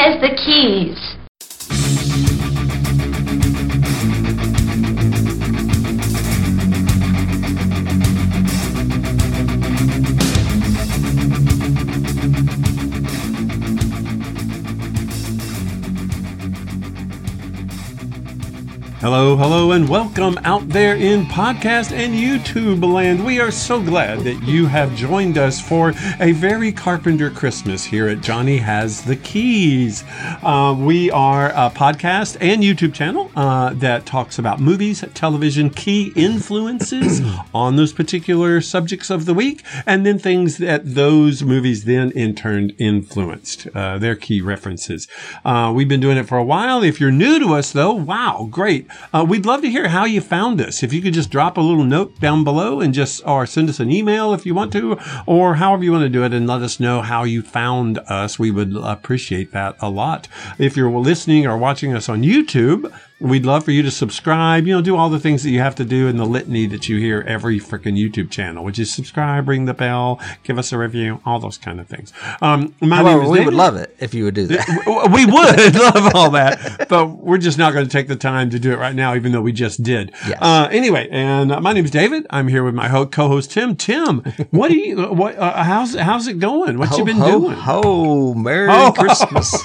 has the keys. Hello, hello, and welcome out there in podcast and YouTube land. We are so glad that you have joined us for a very Carpenter Christmas here at Johnny Has the Keys. We are a podcast and YouTube channel that talks about movies, television, key influences on those particular subjects of the week, and then things that those movies then in turn influenced, their key references. We've been doing it for a while. If you're new to us, though, wow, great. We'd love to hear how you found us. If you could just drop a little note down below and or send us an email if you want to, or however you want to do it, and let us know how you found us. We would appreciate that a lot. If you're listening or watching us on YouTube, we'd love for you to subscribe, do all the things that you have to do in the litany that you hear every freaking YouTube channel, which is subscribe, ring the bell, give us a review, all those kind of things. My name is we David. would love it if you would do that. We would love all that, but we're just not going to take the time to do it right now, even though we just did. Yes. Anyway, and my name is David. I'm here with my co-host Tim. Tim, how's it going? What you been doing? Merry Christmas.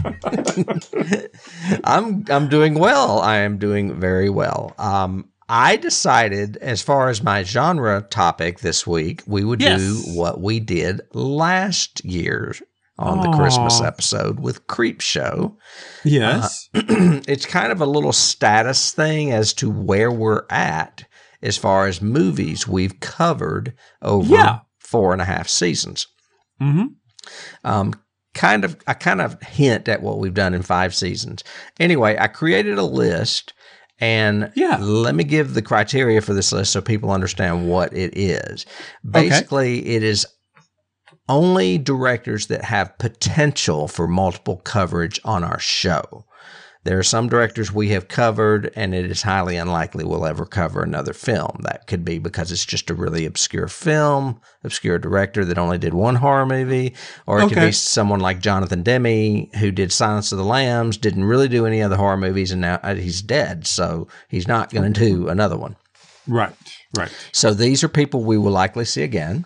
I'm doing well. I am doing very well. I decided, as far as my genre topic this week, we would do what we did last year on the Christmas episode with Creep Show. Yes. It's kind of a little status thing as to where we're at as far as movies we've covered over 4.5 seasons. Mm-hmm. I kind of hint at what we've done in 5 seasons. Anyway, I created a list, and let me give the criteria for this list so people understand what it is. Basically, it is only directors that have potential for multiple coverage on our show. There are some directors we have covered, and it is highly unlikely we'll ever cover another film. That could be because it's just a really obscure film, obscure director that only did one horror movie, or it could be someone like Jonathan Demme, who did Silence of the Lambs, didn't really do any other horror movies, and now he's dead, so he's not going to do another one. Right. So these are people we will likely see again.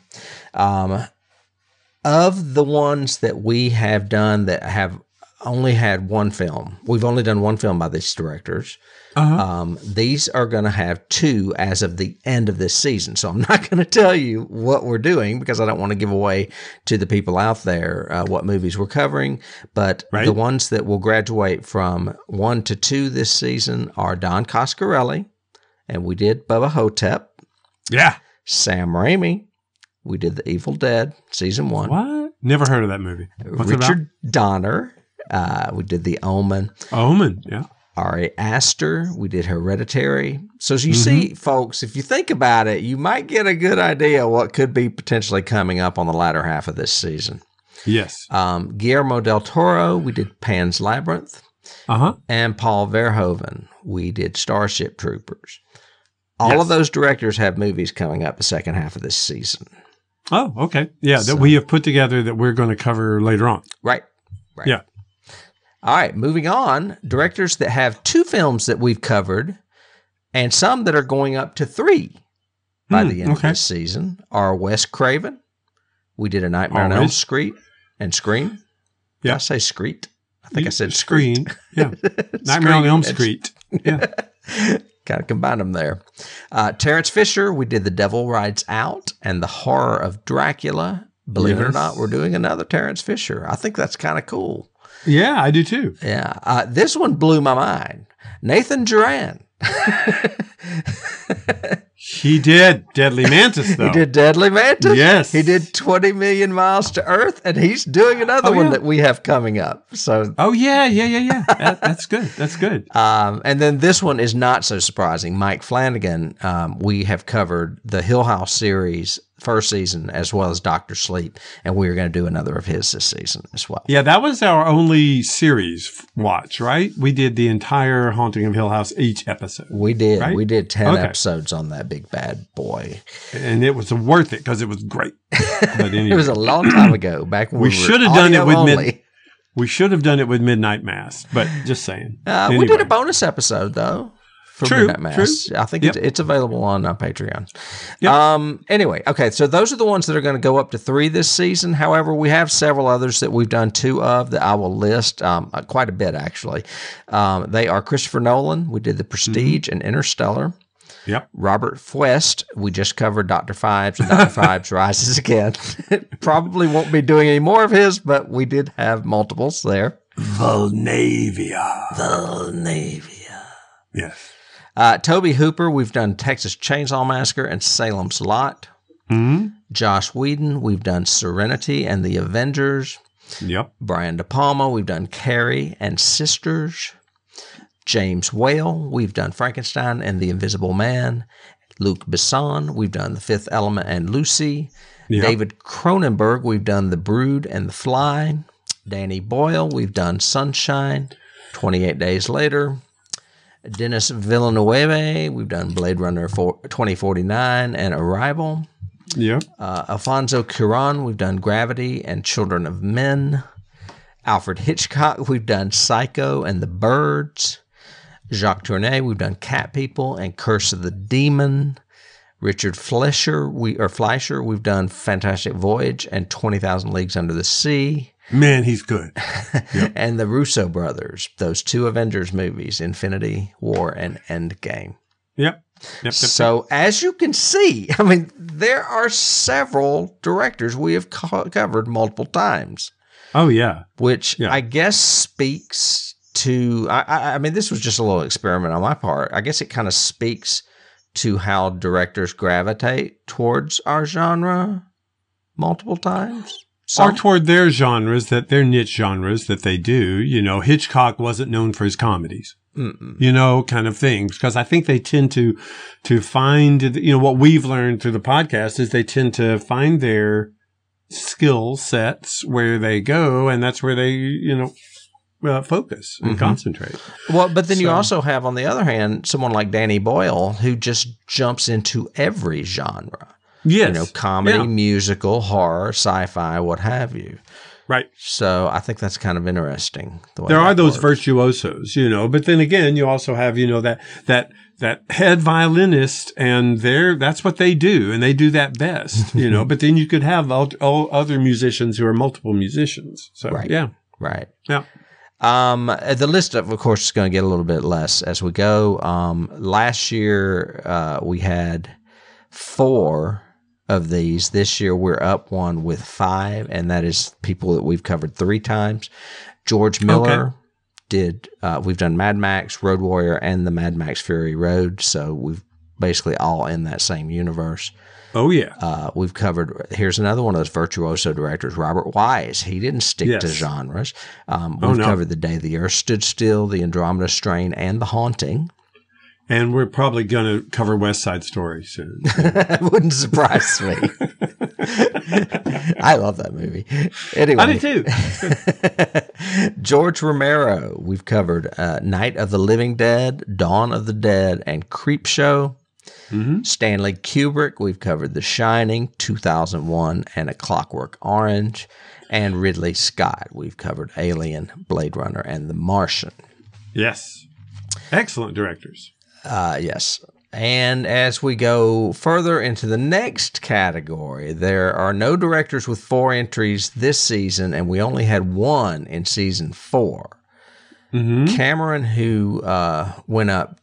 Of the ones that we have done that have only had one film. We've only done one film by these directors. These are going to have 2 as of the end of this season. So I'm not going to tell you what we're doing because I don't want to give away to the people out there what movies we're covering. But the ones that will graduate from 1 to 2 this season are Don Coscarelli, and we did Bubba Hotep. Yeah. Sam Raimi. We did The Evil Dead, season 1. What? Never heard of that movie. What's Richard Donner. We did The Omen. Yeah. Ari Aster. We did Hereditary. So as you see, folks, if you think about it, you might get a good idea what could be potentially coming up on the latter half of this season. Yes. Guillermo del Toro. We did Pan's Labyrinth. And Paul Verhoeven. We did Starship Troopers. All of those directors have movies coming up the second half of this season. Oh, okay. Yeah, that we have put together that we're going to cover later on. Right. Yeah. All right, moving on. Directors that have 2 films that we've covered and some that are going up to 3 by the end of this season are Wes Craven. We did A Nightmare on Elm Street and Scream. Did I say Screet? I think I said Screen. Yeah. Nightmare on Elm Street. Yeah. Kind of combine them there. Terrence Fisher, we did The Devil Rides Out and The Horror of Dracula. Believe it or not, we're doing another Terrence Fisher. I think that's kind of cool. Yeah, I do too. Yeah. This one blew my mind. Nathan Duran. He did Deadly Mantis, though. He did Deadly Mantis. Yes. He did 20 Million Miles to Earth, and he's doing another one that we have coming up. So. Oh, yeah. That's good. That's good. And then this one is not so surprising. Mike Flanagan, we have covered the Hill House series first season as well as Dr. Sleep, and we're going to do another of his this season as well. Yeah, that was our only series watch, right? We did the entire Haunting of Hill House each episode. We did. Right? We did 10 episodes on that big bad boy. And it was worth it because it was great. But anyway. It was a long time ago, back when we should have done it with We should have done it with Midnight Mass, but just saying. Anyway. We did a bonus episode, though. For Midnight Mass. True. I think it's available on Patreon. Yep. Anyway, okay, so those are the ones that are going to go up to 3 this season. However, we have several others that we've done 2 of that I will list, quite a bit, actually. They are Christopher Nolan. We did The Prestige and Interstellar. Yep. Robert Fuest. We just covered Dr. Phibes, and Dr. Phibes Rises Again. Probably won't be doing any more of his, but we did have multiples there. Valnavia. Yes. Toby Hooper, we've done Texas Chainsaw Massacre and Salem's Lot. Mm-hmm. Joss Whedon, we've done Serenity and The Avengers. Yep. Brian De Palma, we've done Carrie and Sisters. James Whale, we've done Frankenstein and The Invisible Man. Luc Besson, we've done The Fifth Element and Lucy. Yep. David Cronenberg, we've done The Brood and The Fly. Danny Boyle, we've done Sunshine. 28 Days Later. Denis Villeneuve, we've done Blade Runner 2049 and Arrival. Yep. Alfonso Cuarón, we've done Gravity and Children of Men. Alfred Hitchcock, we've done Psycho and The Birds. Jacques Tourneur, we've done Cat People and Curse of the Demon. Richard Fleischer, we've done Fantastic Voyage and 20,000 Leagues Under the Sea. Man, he's good. Yep. And the Russo brothers, those 2 Avengers movies, Infinity War and Endgame. Yep. So as you can see, I mean, there are several directors we have covered multiple times. Oh, yeah. Which I guess speaks to, I mean, this was just a little experiment on my part. I guess it kind of speaks to how directors gravitate towards our genre multiple times. Or toward their genres, their niche genres that they do. You know, Hitchcock wasn't known for his comedies, you know, kind of thing. Because I think they tend to find, you know, what we've learned through the podcast is they tend to find their skill sets where they go, and that's where they, you know, focus and concentrate. Well, but then you also have, on the other hand, someone like Danny Boyle who just jumps into every genre. Yes. You know, comedy, musical, horror, sci-fi, what have you. Right. So I think that's kind of interesting. There are those virtuosos, you know, but then again, you also have, you know, that head violinist, and that's what they do, and they do that best, you know, but then you could have all other musicians who are multiple musicians. So, yeah. Right. Yeah. The list, of course, is going to get a little bit less as we go. Last year, we had 4 of these. This year we're up one with 5, and that is people that we've covered 3 times. George Miller we've done Mad Max, Road Warrior, and the Mad Max Fury Road, so we've basically all in that same universe. Oh, yeah. We've covered, here's another one of those virtuoso directors, Robert Wise. He didn't stick to genres. We've covered The Day the Earth Stood Still, The Andromeda Strain, and The Haunting. And we're probably going to cover West Side Story soon. Wouldn't surprise me. I love that movie. Anyway. I do too. George Romero, we've covered Night of the Living Dead, Dawn of the Dead, and Creepshow. Mm-hmm. Stanley Kubrick, we've covered The Shining, 2001, and A Clockwork Orange. And Ridley Scott, we've covered Alien, Blade Runner, and The Martian. Yes. Excellent directors. Yes. And as we go further into the next category, there are no directors with 4 entries this season, and we only had 1 in season 4. Mm-hmm. Cameron, who went up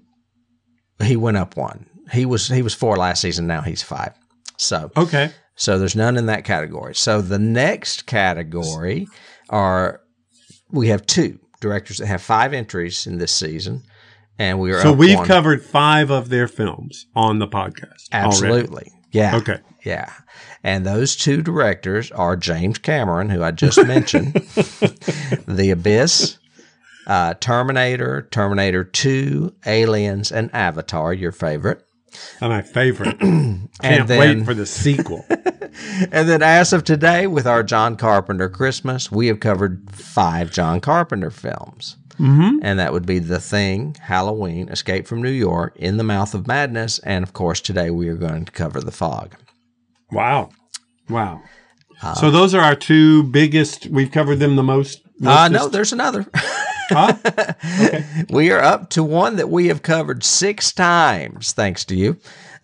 1. He was 4 last season. Now he's 5. So okay. So there's none in that category. So the next category we have 2 directors that have 5 entries in this season. And we are so we've covered 5 of their films on the podcast. Absolutely. Already. Yeah. Okay. Yeah. And those 2 directors are James Cameron, who I just mentioned, The Abyss, Terminator, Terminator 2, Aliens, and Avatar, your favorite. My favorite. Can't wait for the sequel. And then as of today, with our John Carpenter Christmas, we have covered 5 John Carpenter films. Mm-hmm. And that would be The Thing, Halloween, Escape from New York, In the Mouth of Madness, and of course today we are going to cover The Fog. Wow. So those are our 2 biggest, we've covered them the most No, there's another. Huh? Okay. We are up to one that we have covered 6 times, thanks to you.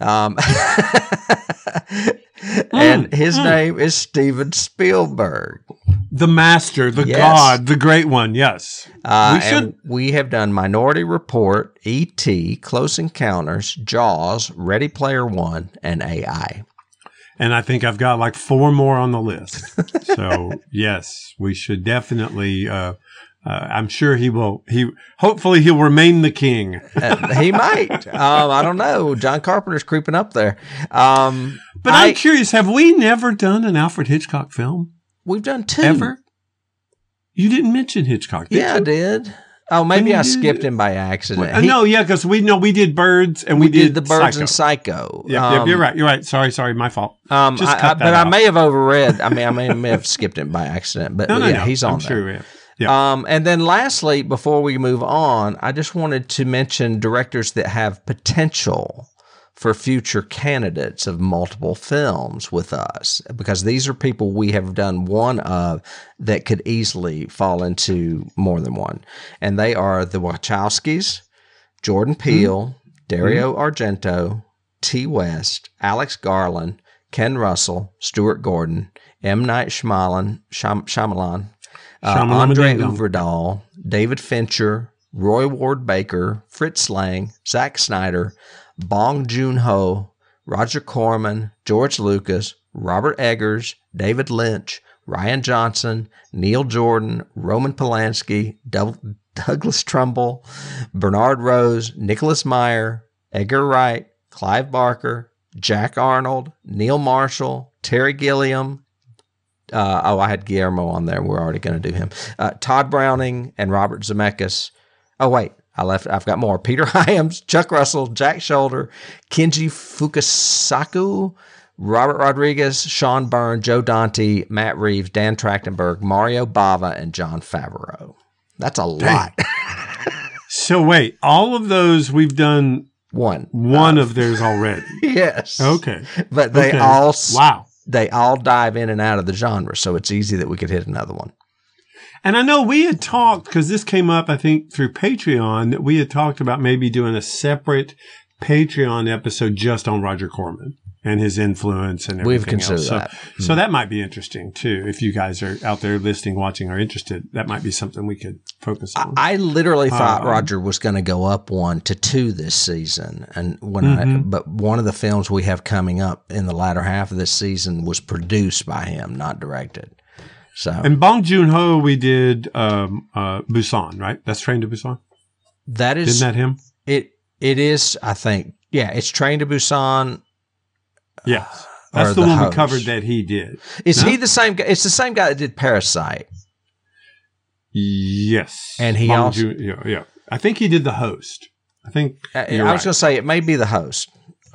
And his name is Steven Spielberg. The master, the god, the great one, yes. We have done Minority Report, E.T., Close Encounters, Jaws, Ready Player One, and AI. And I think I've got like 4 more on the list. So, yes, we should definitely... I'm sure he will. Hopefully he'll remain the king. He might. I don't know. John Carpenter's creeping up there. But I'm curious. Have we never done an Alfred Hitchcock film? We've done 2. Ever? You didn't mention Hitchcock, did you? I did. Oh, maybe I skipped him by accident. No, because we did Birds and we did the Birds Psycho. and Psycho. Yeah, you're right. You're right. Sorry, my fault. But I may have overread. I may have skipped him by accident. But he's on there. Sure we have. Yeah. And then lastly, before we move on, I just wanted to mention directors that have potential for future candidates of multiple films with us, because these are people we have done one of that could easily fall into more than one. And they are the Wachowskis, Jordan Peele, Dario Argento, T. West, Alex Garland, Ken Russell, Stuart Gordon, M. Night Shyamalan, Andre Uverdal, David Fincher, Roy Ward Baker, Fritz Lang, Zack Snyder, Bong Joon-ho, Roger Corman, George Lucas, Robert Eggers, David Lynch, Rian Johnson, Neil Jordan, Roman Polanski, Douglas Trumbull, Bernard Rose, Nicholas Meyer, Edgar Wright, Clive Barker, Jack Arnold, Neil Marshall, Terry Gilliam. I had Guillermo on there. We're already going to do him. Todd Browning and Robert Zemeckis. Oh, wait. I've got more. Peter Hyams, Chuck Russell, Jack Shoulder, Kenji Fukasaku, Robert Rodriguez, Sean Byrne, Joe Dante, Matt Reeves, Dan Trachtenberg, Mario Bava, and Jon Favreau. That's a lot. So wait, all of those we've done one of theirs already. Yes. Okay. But they all they all dive in and out of the genre, so it's easy that we could hit another one. And I know we had talked, because this came up, I think, through Patreon, that we had talked about maybe doing a separate Patreon episode just on Roger Corman and his influence and everything We've considered else. So that might be interesting, too. If you guys are out there listening, watching, or interested, that might be something we could focus on. I literally thought Roger was going to go up 1 to 2 this season. And but one of the films we have coming up in the latter half of this season was produced by him, not directed. So. And Bong Joon-ho, we did Busan, right? That's Train to Busan? That is. Isn't that him? It is, I think. Yeah, it's Train to Busan. Yes. That's the one we covered that he did. Is he the same guy? It's the same guy that did Parasite. Yes. And he also. Yeah. I think he did The Host. I think. I was going to say it may be The Host.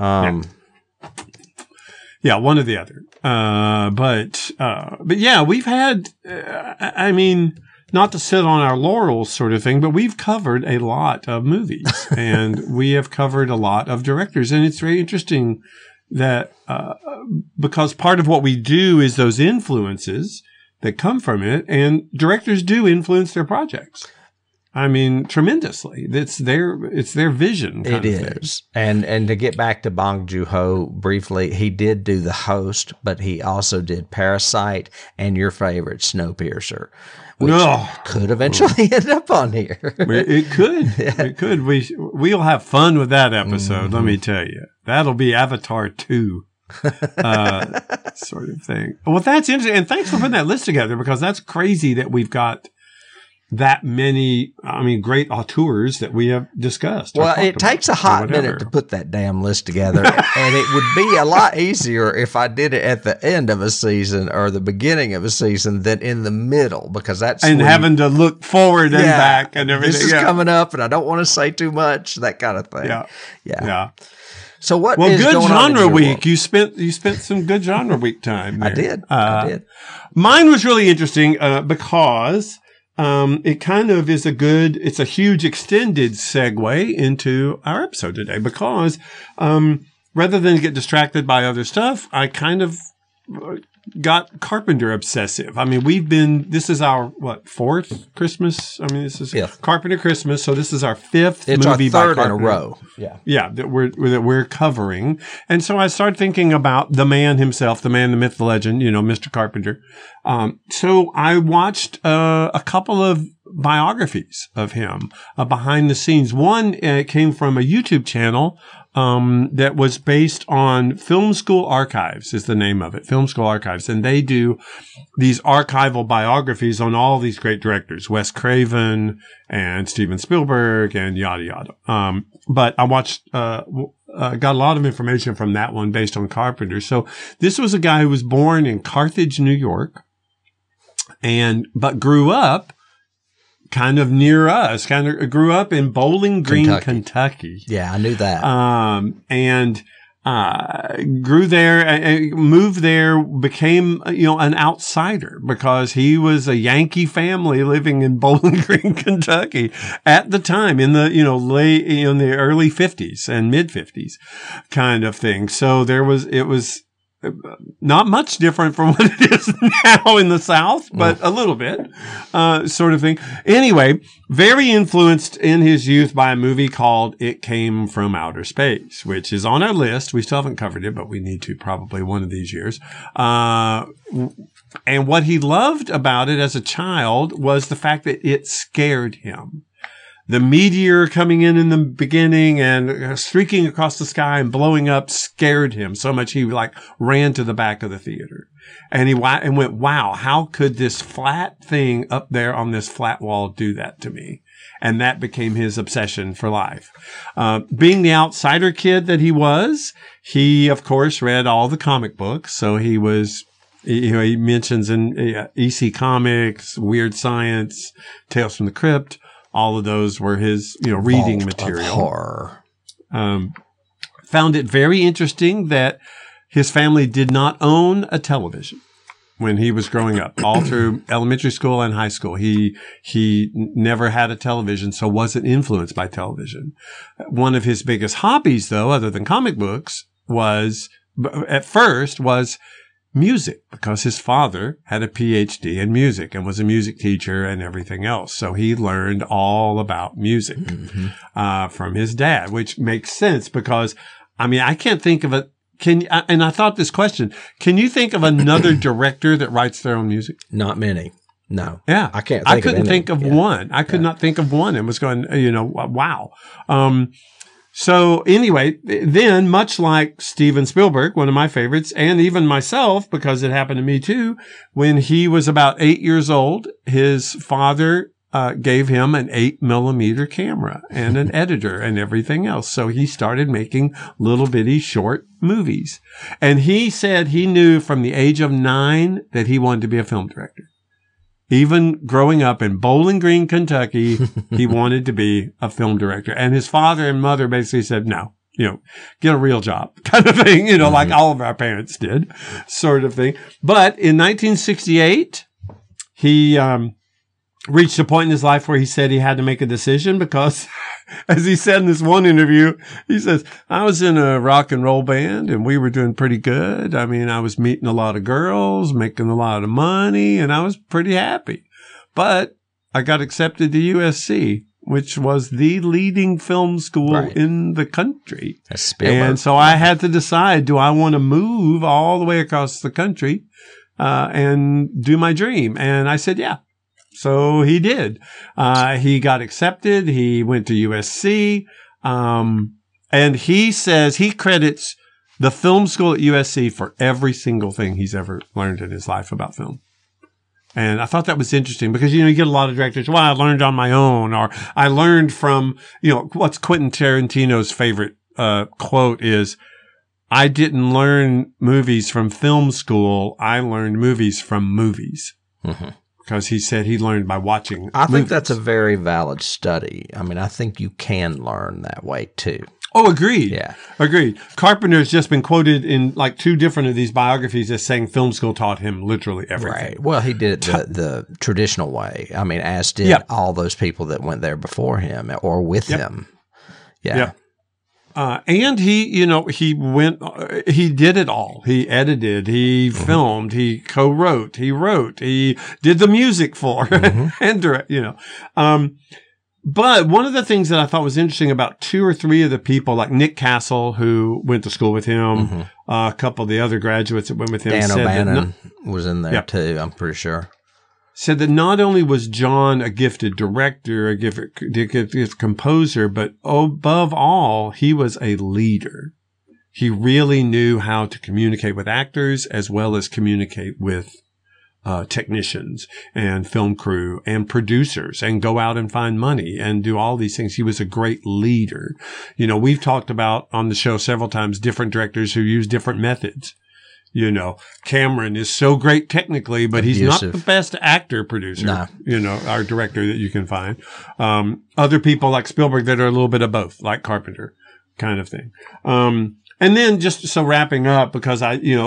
Yeah, one or the other. But yeah, we've had, I mean, not to sit on our laurels sort of thing, but we've covered a lot of movies and we have covered a lot of directors. And it's very interesting that, because part of what we do is those influences that come from it, and directors do influence their projects. I mean, tremendously. It's their vision. It is. And to get back to Bong Joon-ho briefly, he did do The Host, but he also did Parasite and your favorite, Snowpiercer, which could eventually end up on here. It could. Yeah. It could. We'll have fun with that episode. Let me tell you, that'll be Avatar 2. Sort of thing. Well, that's interesting. And thanks for putting that list together, because that's crazy that we've got that many, great auteurs that we have discussed. Well, it takes a hot minute to put that damn list together. And it would be a lot easier if I did it at the end of a season or the beginning of a season than in the middle, because that's having to look forward and back and everything. This is coming up and I don't want to say too much, that kind of thing. Yeah. So what? Well, good genre week. You spent some good genre week time there. I did. Mine was really interesting because it kind of is it's a huge extended segue into our episode today, because rather than get distracted by other stuff, I kind of got Carpenter obsessive. I mean, this is our, fourth Christmas? I mean, this is fifth. Carpenter Christmas. So this is our fifth it's movie our third by in a row. Yeah. Yeah. That we're covering. And so I started thinking about the man himself, the man, the myth, the legend, Mr. Carpenter. So I watched, a couple of biographies of him, behind the scenes. One came from a YouTube channel that was based on Film School Archives is the name of it, Film School Archives. And they do these archival biographies on all these great directors, Wes Craven and Steven Spielberg and yada, yada. But I watched, got a lot of information from that one based on Carpenter. So this was a guy who was born in Carthage, New York, but grew up kind of near us, grew up in Bowling Green, Kentucky. Yeah, I knew that. And grew there, moved there, became, an outsider because he was a Yankee family living in Bowling Green, Kentucky at the time in the, in the early 50s and mid 50s kind of thing. So it was not much different from what it is now in the South, but a little bit, sort of thing. Anyway, very influenced in his youth by a movie called It Came from Outer Space, which is on our list. We still haven't covered it, but we need to probably one of these years. And what he loved about it as a child was the fact that it scared him. The meteor coming in the beginning and streaking across the sky and blowing up scared him so much he ran to the back of the theater. And he went, wow, how could this flat thing up there on this flat wall do that to me? And that became his obsession for life. Being the outsider kid that he was, he, of course, read all the comic books. So he mentions in EC Comics, Weird Science, Tales from the Crypt. All of those were his, reading material. Horror. Found it very interesting that his family did not own a television when he was growing up. All through elementary school and high school, he never had a television, so wasn't influenced by television. One of his biggest hobbies, though, other than comic books, was music, because his father had a PhD in music and was a music teacher and everything else. So he learned all about music from his dad, which makes sense because, I can't think of and I thought this question, can you think of another director that writes their own music? Not many. No. Yeah. I can't I couldn't think of one. I could not think of one and was going, wow. So anyway, then much like Steven Spielberg, one of my favorites, and even myself, because it happened to me too, when he was about 8 years old, his father gave him an 8mm camera and an editor and everything else. So he started making little bitty short movies. And he said he knew from the age of 9 that he wanted to be a film director. Even growing up in Bowling Green, Kentucky, he wanted to be a film director. And his father and mother basically said, no, get a real job kind of thing, like all of our parents did sort of thing. But in 1968, he reached a point in his life where he said he had to make a decision because, as he said in this one interview, he says, I was in a rock and roll band and we were doing pretty good. I was meeting a lot of girls, making a lot of money, and I was pretty happy. But I got accepted to USC, which was the leading film school in the country. And so I had to decide, do I want to move all the way across the country and do my dream? And I said, yeah. So he did. He got accepted. He went to USC. And he says he credits the film school at USC for every single thing he's ever learned in his life about film. And I thought that was interesting because, you get a lot of directors, well, I learned on my own, or I learned from, what's Quentin Tarantino's favorite quote is, I didn't learn movies from film school. I learned movies from movies. Mm-hmm. Because he said he learned by watching I think that's a very valid study. I think you can learn that way too. Oh, agreed. Yeah. Agreed. Carpenter's just been quoted in two different of these biographies as saying film school taught him literally everything. Right. Well, he did it the traditional way. As did all those people that went there before him or with him. Yeah. And he did it all. He edited, he filmed, he co-wrote, he wrote, he did the music for, and direct, But one of the things that I thought was interesting about 2 or 3 of the people, like Nick Castle, who went to school with him, a couple of the other graduates that went with him, Dan O'Bannon was in there too, I'm pretty sure. Said that not only was John a gifted director, a gifted composer, but above all, he was a leader. He really knew how to communicate with actors as well as communicate with technicians and film crew and producers and go out and find money and do all these things. He was a great leader. We've talked about on the show several times different directors who use different methods. Cameron is so great technically, but he's not the best actor producer, our director that you can find. Other people like Spielberg that are a little bit of both, like Carpenter kind of thing. And then just so wrapping up, because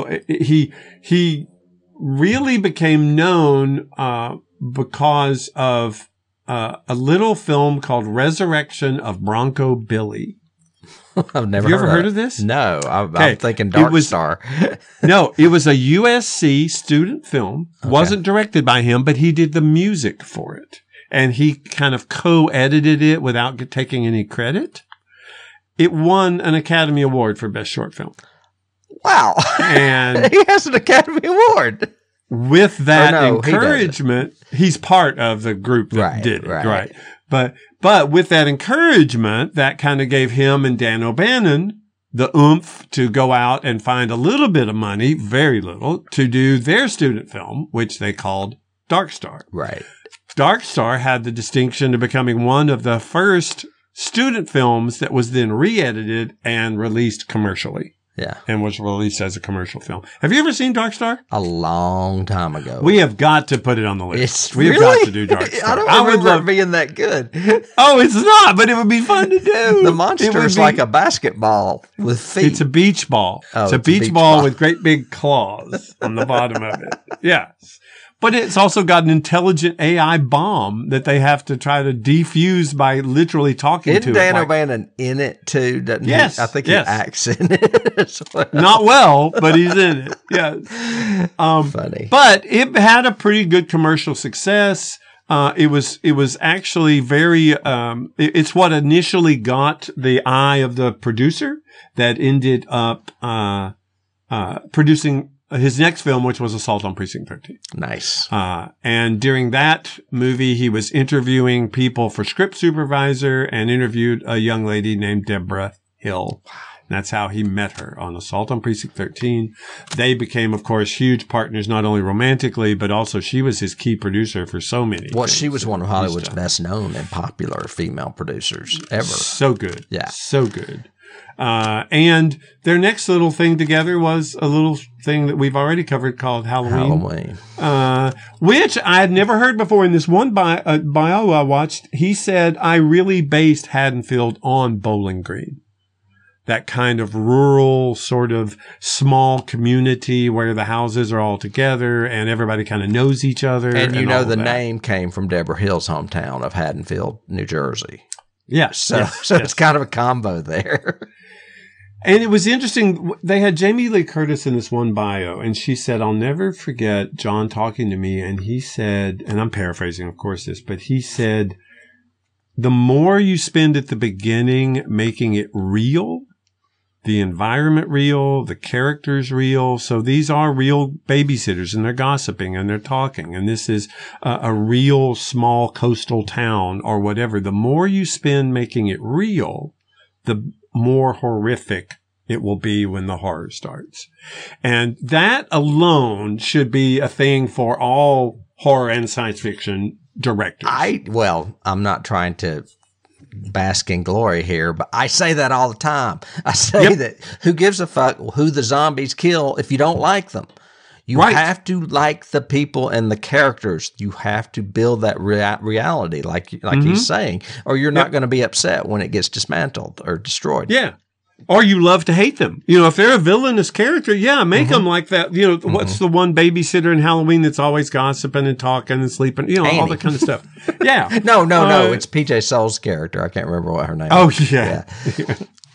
he really became known because of a little film called Resurrection of Bronco Billy. I've never heard of this? No, I'm thinking Dark Star. No, it was a USC student film. Okay. Wasn't directed by him, but he did the music for it. And he kind of co-edited it without taking any credit. It won an Academy Award for Best Short Film. Wow. And he has an Academy Award. With that encouragement, he's part of the group that did it. Right. But with that encouragement, that kind of gave him and Dan O'Bannon the oomph to go out and find a little bit of money, very little, to do their student film, which they called Dark Star. Right. Dark Star had the distinction of becoming one of the first student films that was then re-edited and released commercially. Yeah. And was released as a commercial film. Have you ever seen Dark Star? A long time ago. We have got to put it on the list. We have got to do Dark Star. I don't remember it being that good. Oh, it's not, but it would be fun to do. The monster is like a basketball with feet. It's a beach ball. Oh, it's a beach ball with great big claws on the bottom of it. Yes. But it's also got an intelligent AI bomb that they have to try to defuse by literally talking to it. Isn't Dan O'Bannon in it too? Doesn't he? I think he acts in it as well. Not well, but he's in it. Yes. Funny. But it had a pretty good commercial success. It was actually very, it's what initially got the eye of the producer that ended up, producing his next film, which was Assault on Precinct 13. Nice. And during that movie, he was interviewing people for script supervisor and interviewed a young lady named Deborah Hill. Wow. And that's how he met her on Assault on Precinct 13. They became, of course, huge partners, not only romantically, but also she was his key producer for so many. Well, she was one of Hollywood's best known and popular female producers ever. So good. Yeah. So good. And their next little thing together was a little thing that we've already covered called Halloween. Which I had never heard before. In this one bio I watched, he said, I really based Haddonfield on Bowling Green. That kind of rural, sort of small community where the houses are all together and everybody kind of knows each other. And the name came from Deborah Hill's hometown of Haddonfield, New Jersey. Yes. So it's kind of a combo there. And it was interesting. They had Jamie Lee Curtis in this one bio, and she said, I'll never forget John talking to me. And he said, and I'm paraphrasing, of course, but he said, the more you spend at the beginning making it real, the environment real, the characters real. So these are real babysitters and they're gossiping and they're talking. And this is a real small coastal town or whatever. The more you spend making it real, the more horrific it will be when the horror starts. And that alone should be a thing for all horror and science fiction directors. I'm not trying to bask in glory here, but I say that all the time. I say that who gives a fuck who the zombies kill if you don't like them? You have to like the people and the characters. You have to build that reality, like he's saying, or you're not going to be upset when it gets dismantled or destroyed. Yeah. Or you love to hate them. If they're a villainous character, make them like that. What's the one babysitter in Halloween that's always gossiping and talking and sleeping? Annie. All that kind of stuff. Yeah. No. It's PJ Soul's character. I can't remember what her name is. Oh, yeah.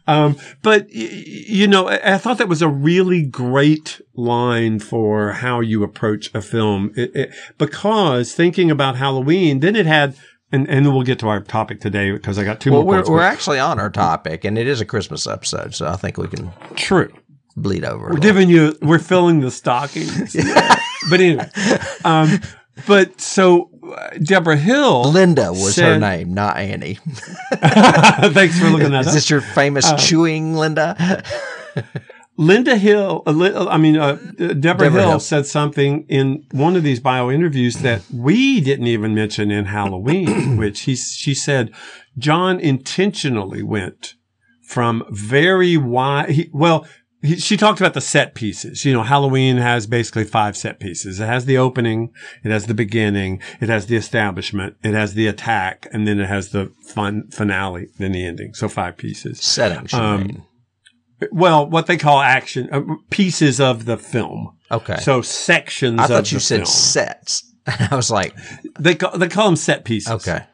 But, I thought that was a really great line for how you approach a film. Because thinking about Halloween, then it had, and we'll get to our topic today because I got two more points. We're actually on our topic, and it is a Christmas episode, so I think we can bleed over. We're filling the stockings. But anyway, but so Deborah Hill. Linda was her name, not Annie. Thanks for looking that up. Is this your famous chewing Linda? Linda Hill, Deborah Hill said something in one of these bio interviews that we didn't even mention in Halloween, which she said John intentionally went from very wide. She talked about the set pieces. Halloween has basically 5 set pieces. It has the opening, it has the beginning, it has the establishment, it has the attack, and then it has the finale, then the ending. So 5 pieces. Settings, you mean. Well, what they call action pieces of the film. Okay. So sections of the film. I thought you said sets. I was like, they call them set pieces. Okay.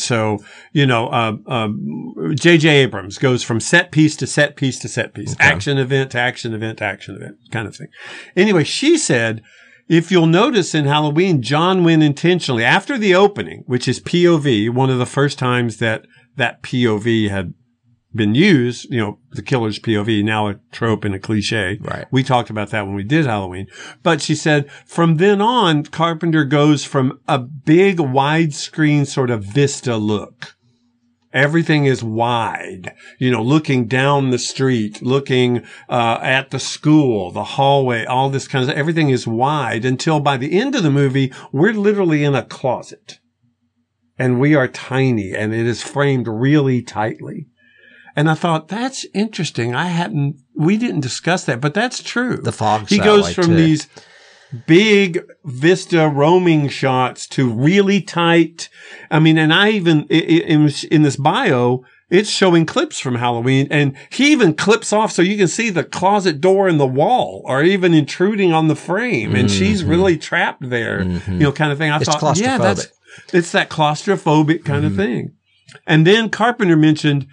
J.J. Abrams goes from set piece to set piece to set piece, okay. Action event to action event to action event, kind of thing. Anyway, she said, if you'll notice in Halloween, John went intentionally after the opening, which is POV, one of the first times that POV had been used, the killer's POV, now a trope and a cliche. Right. We talked about that when we did Halloween. But she said, from then on, Carpenter goes from a big widescreen sort of vista look. Everything is wide, looking down the street, looking at the school, the hallway, all this kind of stuff. Everything is wide until by the end of the movie, we're literally in a closet. And we are tiny, and it is framed really tightly. And I thought, that's interesting. We didn't discuss that, but that's true. The fog. He goes from these big vista roaming shots to really tight. And I even, in this bio, it's showing clips from Halloween, and he even clips off so you can see the closet door in the wall or even intruding on the frame. And she's really trapped there, kind of thing. I thought, it's that claustrophobic kind of thing. And then Carpenter mentioned,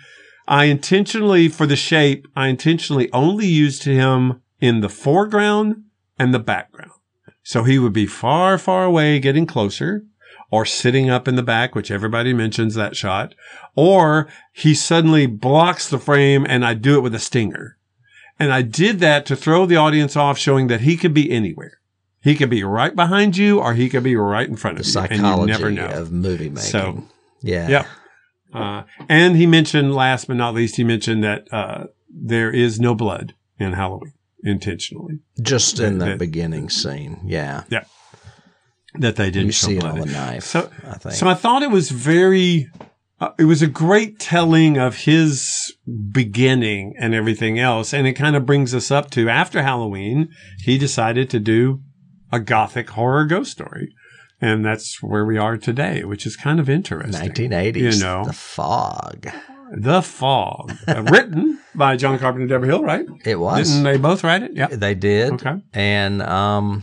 for the shape, I intentionally only used him in the foreground and the background. So he would be far, far away, getting closer, or sitting up in the back, which everybody mentions that shot, or he suddenly blocks the frame and I do it with a stinger. And I did that to throw the audience off, showing that he could be anywhere. He could be right behind you, or he could be right in front of you. The psychology of movie making. So, yeah. Yep. And he mentioned, last but not least, that there is no blood in Halloween, intentionally. Just in the beginning scene, yeah. Yeah. That they didn't show see blood. It on the knife, so, I think. So I thought it was it was a great telling of his beginning and everything else. And it kind of brings us up to, after Halloween, he decided to do a gothic horror ghost story. And that's where we are today, which is kind of interesting. 1980s. The Fog. The Fog. Written by John Carpenter and Deborah Hill, right? It was. Didn't they both write it? Yeah. They did. Okay. And,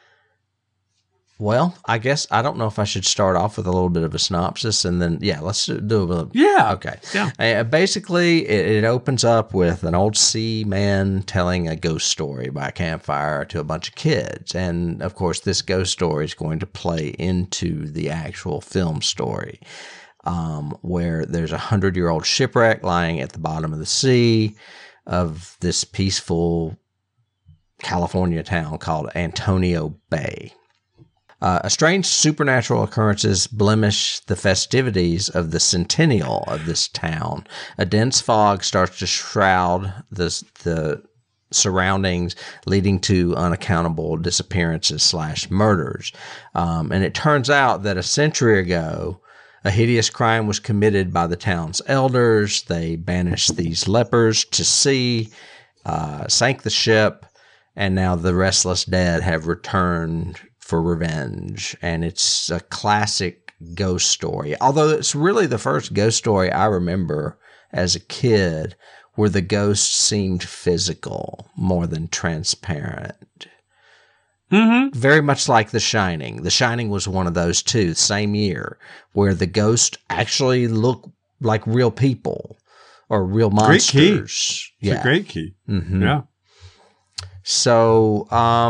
I guess I don't know if I should start off with a little bit of a synopsis and then, let's do a little. Yeah. Okay. Yeah. Basically, it opens up with an old seaman telling a ghost story by a campfire to a bunch of kids. And, of course, this ghost story is going to play into the actual film story, where there's a 100-year-old shipwreck lying at the bottom of the sea of this peaceful California town called Antonio Bay. A strange supernatural occurrences blemish the festivities of the centennial of this town. A dense fog starts to shroud the surroundings, leading to unaccountable disappearances / murders. And it turns out that a century ago, a hideous crime was committed by the town's elders. They banished these lepers to sea, sank the ship, and now the restless dead have returned for revenge. And it's a classic ghost story, although it's really the first ghost story I remember as a kid where the ghost seemed physical more than transparent. Mm-hmm. Very much like The Shining. The Shining was one of those too, same year, where the ghost actually looked like real people, or real monsters. It's a great key. Mm-hmm. Yeah. So,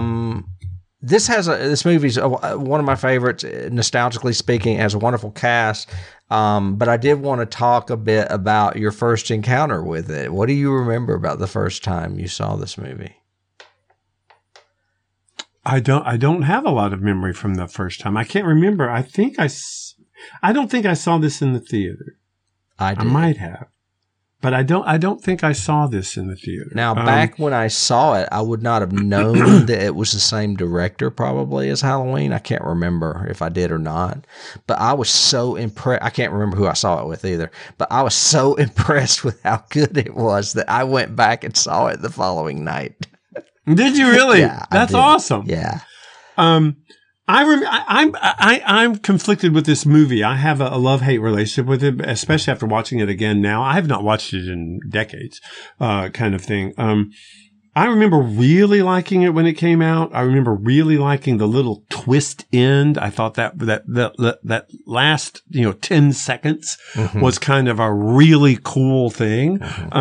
this movie's one of my favorites, nostalgically speaking, has a wonderful cast. But I did want to talk a bit about your first encounter with it. What do you remember about the first time you saw this movie? I don't have a lot of memory from the first time. I can't remember. I don't think I saw this in the theater. I did. I might have, but I don't think I saw this in the theater. Now, back when I saw it, I would not have known that it was the same director probably as Halloween. I can't remember if I did or not, but I was so impressed. I can't remember who I saw it with either, but I was so impressed with how good it was that I went back and saw it the following night. Did you really? Yeah, that's awesome. Yeah. I'm conflicted with this movie. I have a love-hate relationship with it, especially after watching it again now. I have not watched it in decades, kind of thing. I remember really liking it when it came out. I remember really liking the little twist end. I thought that last, 10 seconds was kind of a really cool thing.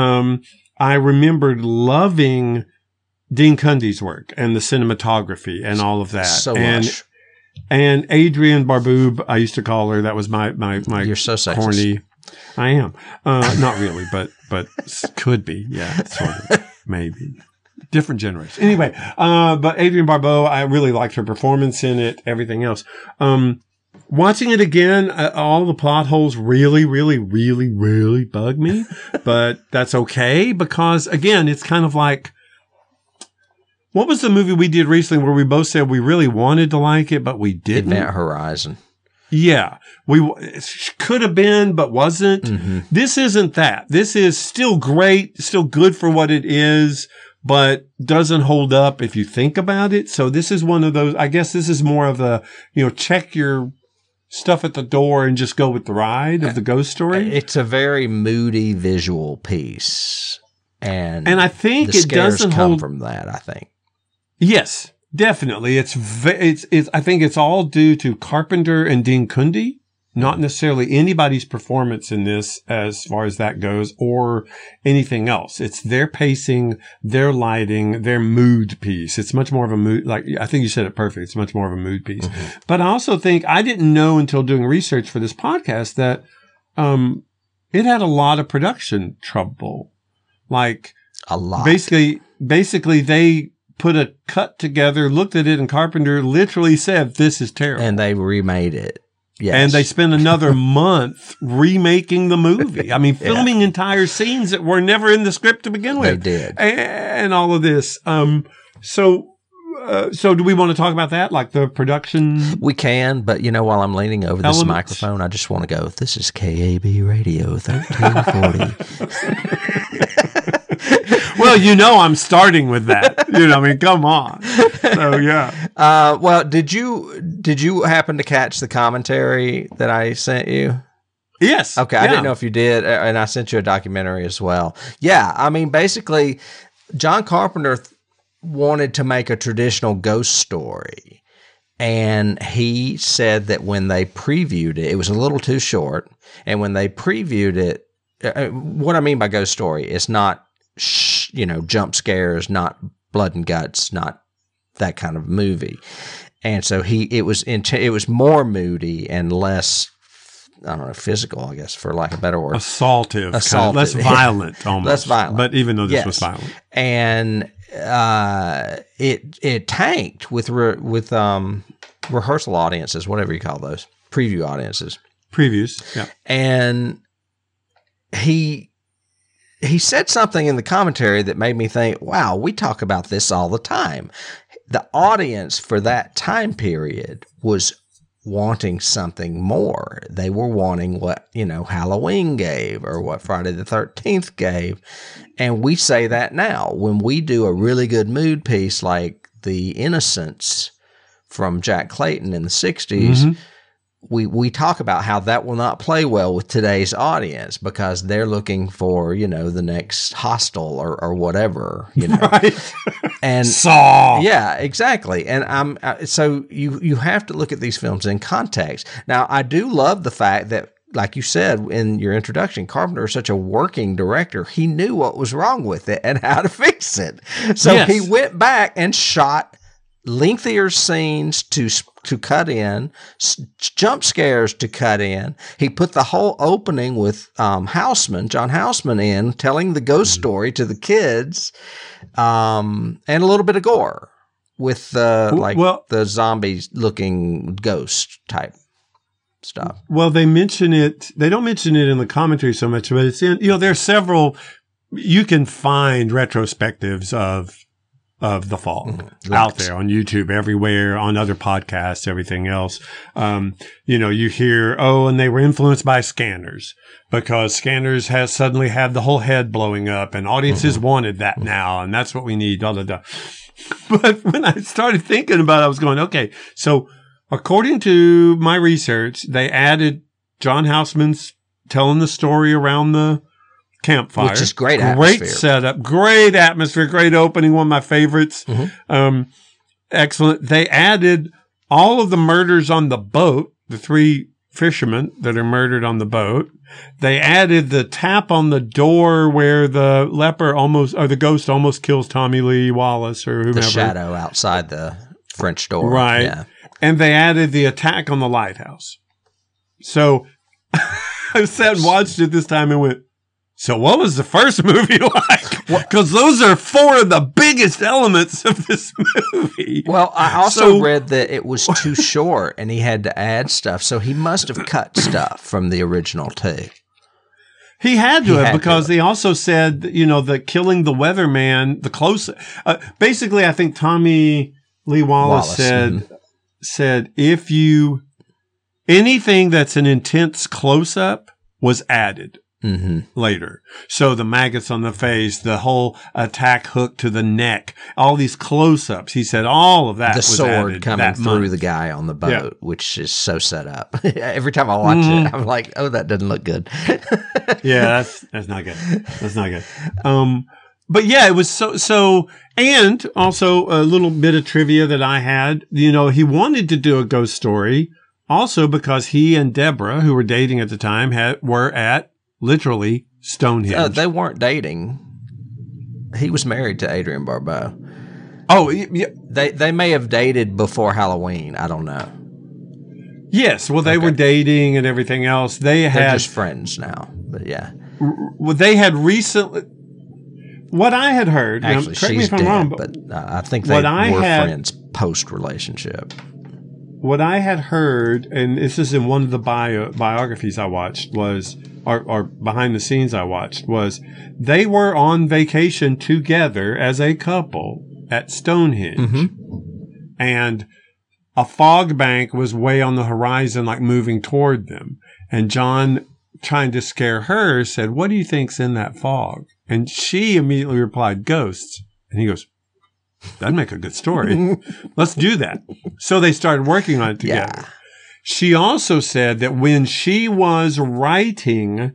I remembered loving Dean Cundey's work and the cinematography and all of that. So much. And Adrienne Barbeau, I used to call her. That was my You're so sexist. Corny. I am. Not really, but could be. Yeah, sort of. Maybe. Different generation. Anyway, but Adrienne Barbeau, I really liked her performance in it, everything else. Watching it again, all the plot holes really, really, really, really bug me. But that's okay because, again, it's kind of like, what was the movie we did recently where we both said we really wanted to like it, but we didn't? Event Horizon. Yeah. It could have been, but wasn't. Mm-hmm. This isn't that. This is still great, still good for what it is, but doesn't hold up if you think about it. So this is one of those, I guess this is more of a, check your stuff at the door and just go with the ride of the ghost story. It's a very moody visual piece. And I think it doesn't come hold from that, I think. Yes, definitely. I think it's all due to Carpenter and Dean Cundey, not necessarily anybody's performance in this as far as that goes or anything else. It's their pacing, their lighting, their mood piece. It's much more of a mood, like I think you said it perfect. It's much more of a mood piece. Mm-hmm. But I also think I didn't know until doing research for this podcast that it had a lot of production trouble. Like a lot. Basically they put a cut together, looked at it, and Carpenter literally said, "This is terrible." And they remade it. Yes. And they spent another month remaking the movie. I mean, filming entire scenes that were never in the script to begin with. They did. And all of this. So do we want to talk about that? Like the production? We can, but while I'm leaning over this microphone, I just want to go, this is KAB Radio 1340. Well, I'm starting with that. Come on. So, yeah. Well, did you happen to catch the commentary that I sent you? Yes. Okay. Yeah. I didn't know if you did. And I sent you a documentary as well. Yeah. I mean, basically, John Carpenter wanted to make a traditional ghost story. And he said that when they previewed it, it was a little too short. And when they previewed it, what I mean by ghost story is not jump scares, not blood and guts, not that kind of movie. And so it was more moody and less, I don't know, physical, I guess, for lack of a better word. Assaultive. Kind of, less violent almost. Less violent. But even though this was violent. And it tanked with rehearsal audiences, whatever you call those, preview audiences. Previews, yeah. And he said something in the commentary that made me think, wow, we talk about this all the time. The audience for that time period was wanting something more. They were wanting what, Halloween gave or what Friday the 13th gave. And we say that now. When we do a really good mood piece like The Innocents from Jack Clayton in the 60s, mm-hmm. We talk about how that will not play well with today's audience because they're looking for, the next Hostel or whatever, Right. And Saw. Yeah, exactly. And so you have to look at these films in context. Now, I do love the fact that like you said in your introduction, Carpenter is such a working director. He knew what was wrong with it and how to fix it. So he went back and shot lengthier scenes to cut in, jump scares to cut in. He put the whole opening with John Houseman in, telling the ghost story to the kids, and a little bit of gore with the zombie-looking ghost type stuff. Well, they mention it. They don't mention it in the commentary so much, but it's in. There are several. You can find retrospectives of The Fog out there on YouTube, everywhere, on other podcasts, everything else. You hear, and they were influenced by Scanners because Scanners has suddenly had the whole head blowing up, and audiences wanted that now, and that's what we need. Da da da. But when I started thinking about it, I was going, okay, so. According to my research, they added John Houseman's telling the story around the campfire. Which is great atmosphere. Great setup, great atmosphere, great opening, one of my favorites. Excellent. They added all of the murders on the boat, the 3 fishermen that are murdered on the boat. They added the tap on the door where the the ghost almost kills Tommy Lee Wallace or whomever. The shadow outside the French door. Right. Yeah. And they added the attack on the lighthouse. So I sat and watched it this time and went, so what was the first movie like? Because those are 4 of the biggest elements of this movie. Well, I also read that it was too short and he had to add stuff. So he must have cut stuff from the original too. He had to have, because he also said, the killing the weatherman, the close. Basically, I think Tommy Lee Wallace said if anything that's an intense close-up was added later. So the maggots on the face, the whole attack hook to the neck, all these close-ups, he said all of that was added. The sword coming through the guy on the boat, which is so set up. Every time I watch it, I'm like, oh, that doesn't look good. Yeah, that's not good. That's not good. But yeah, it was so, and also a little bit of trivia that I had, he wanted to do a ghost story also because he and Deborah, who were dating at the time, were at literally Stonehenge. They weren't dating. He was married to Adrienne Barbeau. Oh, yeah. They may have dated before Halloween. I don't know. Yes. Well, they were dating and everything else. They're just friends now, but yeah. Well, they had recently. What I had heard, actually, correct me if I'm dead, wrong, but I think they were friends post-relationship. What I had heard, and this is in one of the biographies I watched, or behind the scenes I watched, was they were on vacation together as a couple at Stonehenge. And a fog bank was way on the horizon, like moving toward them. And John, trying to scare her, said, "What do you think's in that fog?" And she immediately replied, "Ghosts." And he goes, "That'd make a good story. Let's do that." So they started working on it together. Yeah. She also said that when she was writing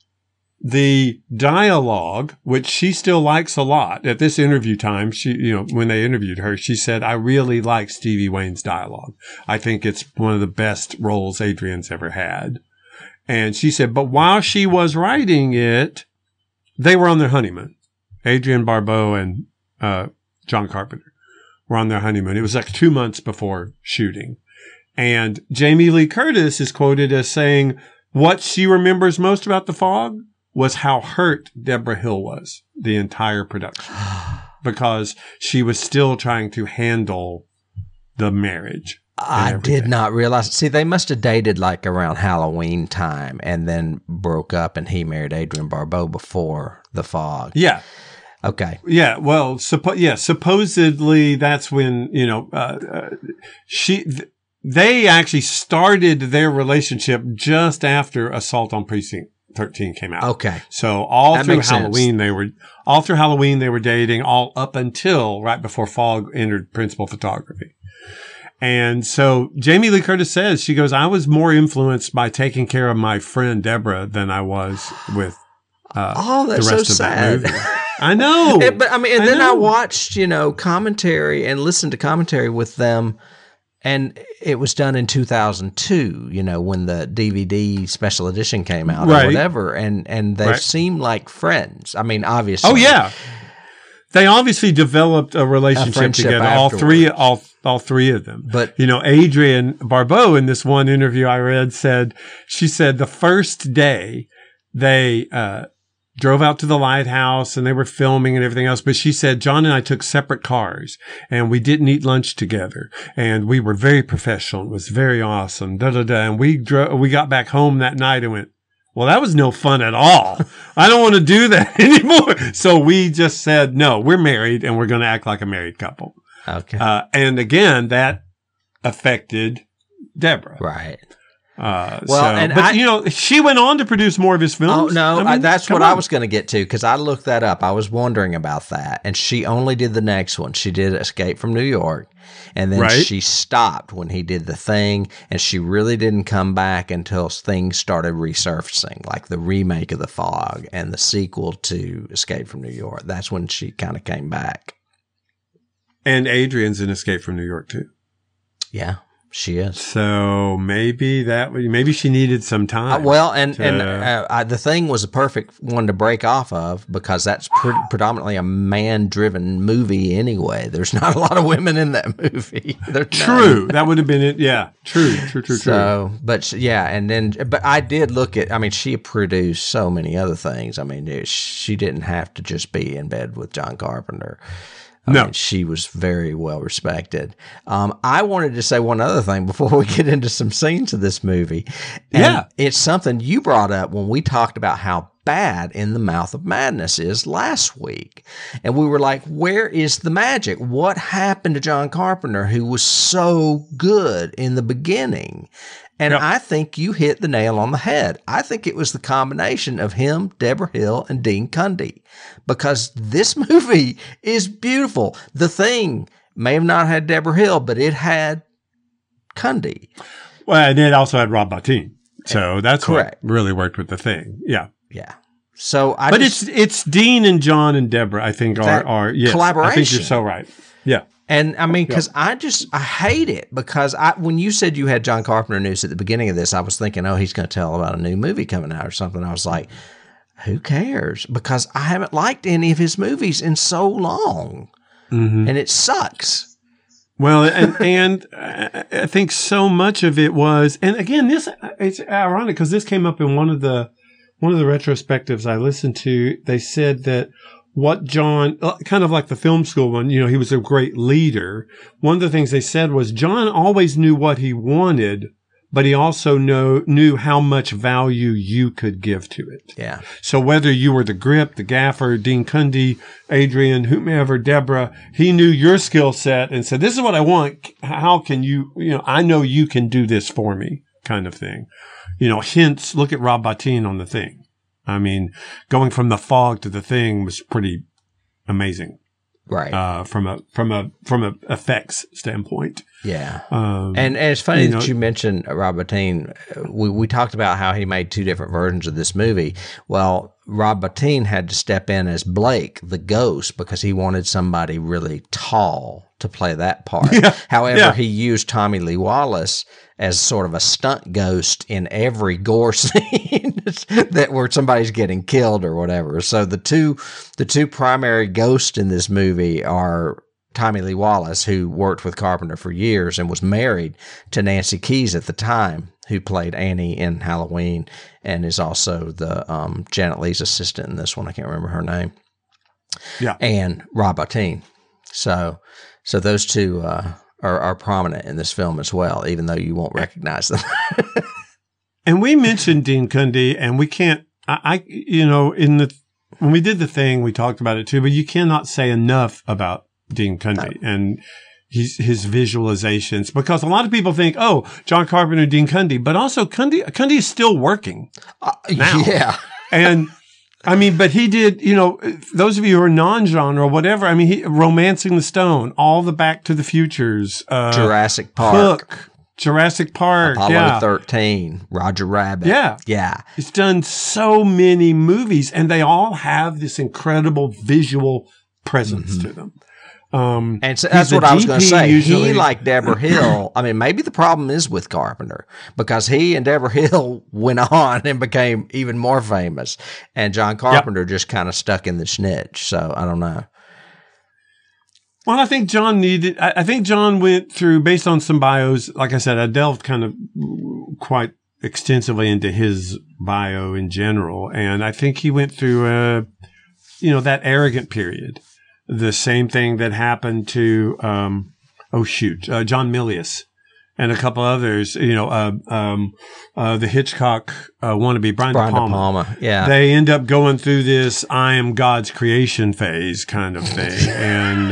the dialogue, which she still likes a lot, at this interview time, when they interviewed her, she said, "I really like Stevie Wayne's dialogue. I think it's one of the best roles Adrienne's ever had." And she said, but while she was writing it, they were on their honeymoon. Adrienne Barbeau and John Carpenter were on their honeymoon. It was like 2 months before shooting. And Jamie Lee Curtis is quoted as saying what she remembers most about The Fog was how hurt Deborah Hill was the entire production because she was still trying to handle the marriage. I did not realize. See, they must have dated like around Halloween time and then broke up, and he married Adrienne Barbeau before The Fog. Yeah. Okay. Yeah. Well, supposedly that's when, they actually started their relationship just after Assault on Precinct 13 came out. Okay. So all through Halloween they were dating, all up until right before Fog entered principal photography. And so Jamie Lee Curtis says, she goes, "I was more influenced by taking care of my friend Deborah than I was with the rest of that movie." I know. But I mean, and then I watched, commentary and listened to commentary with them And it was done in 2002, when the DVD special edition came out or whatever. And they seem like friends. I mean, obviously. Oh, yeah. They obviously developed a relationship together, afterwards. all three of them. But Adrienne Barbeau, in this one interview I read, she said the first day they drove out to the lighthouse and they were filming and everything else. But she said, John and I took separate cars and we didn't eat lunch together. And we were very professional. It was very awesome. And we got back home that night and went, well, that was no fun at all. I don't want to do that anymore. So we just said, no, we're married and we're going to act like a married couple. Okay. And again, that affected Deborah. Right. She went on to produce more of his films. Oh, no, that's what I was going to get to because I looked that up. I was wondering about that. And she only did the next one. She did Escape from New York. And then she stopped when he did The Thing. And she really didn't come back until things started resurfacing, like the remake of The Fog and the sequel to Escape from New York. That's when she kind of came back. And Adrienne's in Escape from New York, too. Yeah. She is. So maybe she needed some time. The Thing was a perfect one to break off of because that's predominantly a man-driven movie anyway. There's not a lot of women in that movie. True. That would have been it. Yeah. True. So, but I did look at, she produced so many other things. She didn't have to just be in bed with John Carpenter. She was very well respected. I wanted to say one other thing before we get into some scenes of this movie. And it's something you brought up when we talked about how bad In the Mouth of Madness is last week. And we were like, where is the magic? What happened to John Carpenter, who was so good in the beginning? And I think you hit the nail on the head. I think it was the combination of him, Deborah Hill, and Dean Cundey. Because this movie is beautiful. The Thing may have not had Deborah Hill, but it had Cundey. Well, and it also had Rob Bottin. So that's correct. What really worked with The Thing. Yeah. Yeah. So it's Dean and John and Deborah, I think, are yes, collaboration. I think you're so right. Yeah. And because I hate it because when you said you had John Carpenter news at the beginning of this, I was thinking, he's going to tell about a new movie coming out or something. I was like, who cares? Because I haven't liked any of his movies in so long, and it sucks. Well, and I think so much of it was, and again, it's ironic because this came up in one of the retrospectives I listened to. They said that what John, kind of like the film school one, he was a great leader. One of the things they said was John always knew what he wanted, but he also knew how much value you could give to it. Yeah. So whether you were the grip, the gaffer, Dean Cundey, Adrienne, whomever, Deborah, he knew your skill set and said, this is what I want. How can you, I know you can do this for me, kind of thing. Hence, look at Rob Bottin on The Thing. Going from The Fog to The Thing was pretty amazing. Right. From a effects standpoint. Yeah. And it's funny that you mentioned Rob Bottin. We talked about how he made two different versions of this movie. Well, Rob Bottin had to step in as Blake, the ghost, because he wanted somebody really tall to play that part. Yeah. However, he used Tommy Lee Wallace as sort of a stunt ghost in every gore scene where somebody's getting killed or whatever. So the two primary ghosts in this movie are Tommy Lee Wallace, who worked with Carpenter for years and was married to Nancy Kyes at the time, who played Annie in Halloween and is also the Janet Leigh's assistant in this one. I can't remember her name. Yeah. And Rob Bottin. So those two are prominent in this film as well, even though you won't recognize them. And we mentioned Dean Cundey, and we can't, when we did The Thing, we talked about it too, but you cannot say enough about Dean Cundey and his visualizations, because a lot of people think, John Carpenter, Dean Cundey, but also Cundey is still working now. Yeah. And but he did, those of you who are non-genre, whatever, Romancing the Stone, all the Back to the Futures, Jurassic Park, Hook, Jurassic Park, Apollo 13, Roger Rabbit. Yeah. He's done so many movies, and they all have this incredible visual presence to them. And so that's what I was going to say. He, like Deborah Hill, I mean, maybe the problem is with Carpenter because he and Deborah Hill went on and became even more famous, and John Carpenter just kind of stuck in the snitch. So I don't know. Well, I think John went through, based on some bios, like I said, I delved kind of quite extensively into his bio in general, and I think he went through that arrogant period. The same thing that happened to, John Milius and a couple others, the Hitchcock wannabe, Brian De Palma. Yeah. They end up going through this I am God's creation phase kind of thing. And,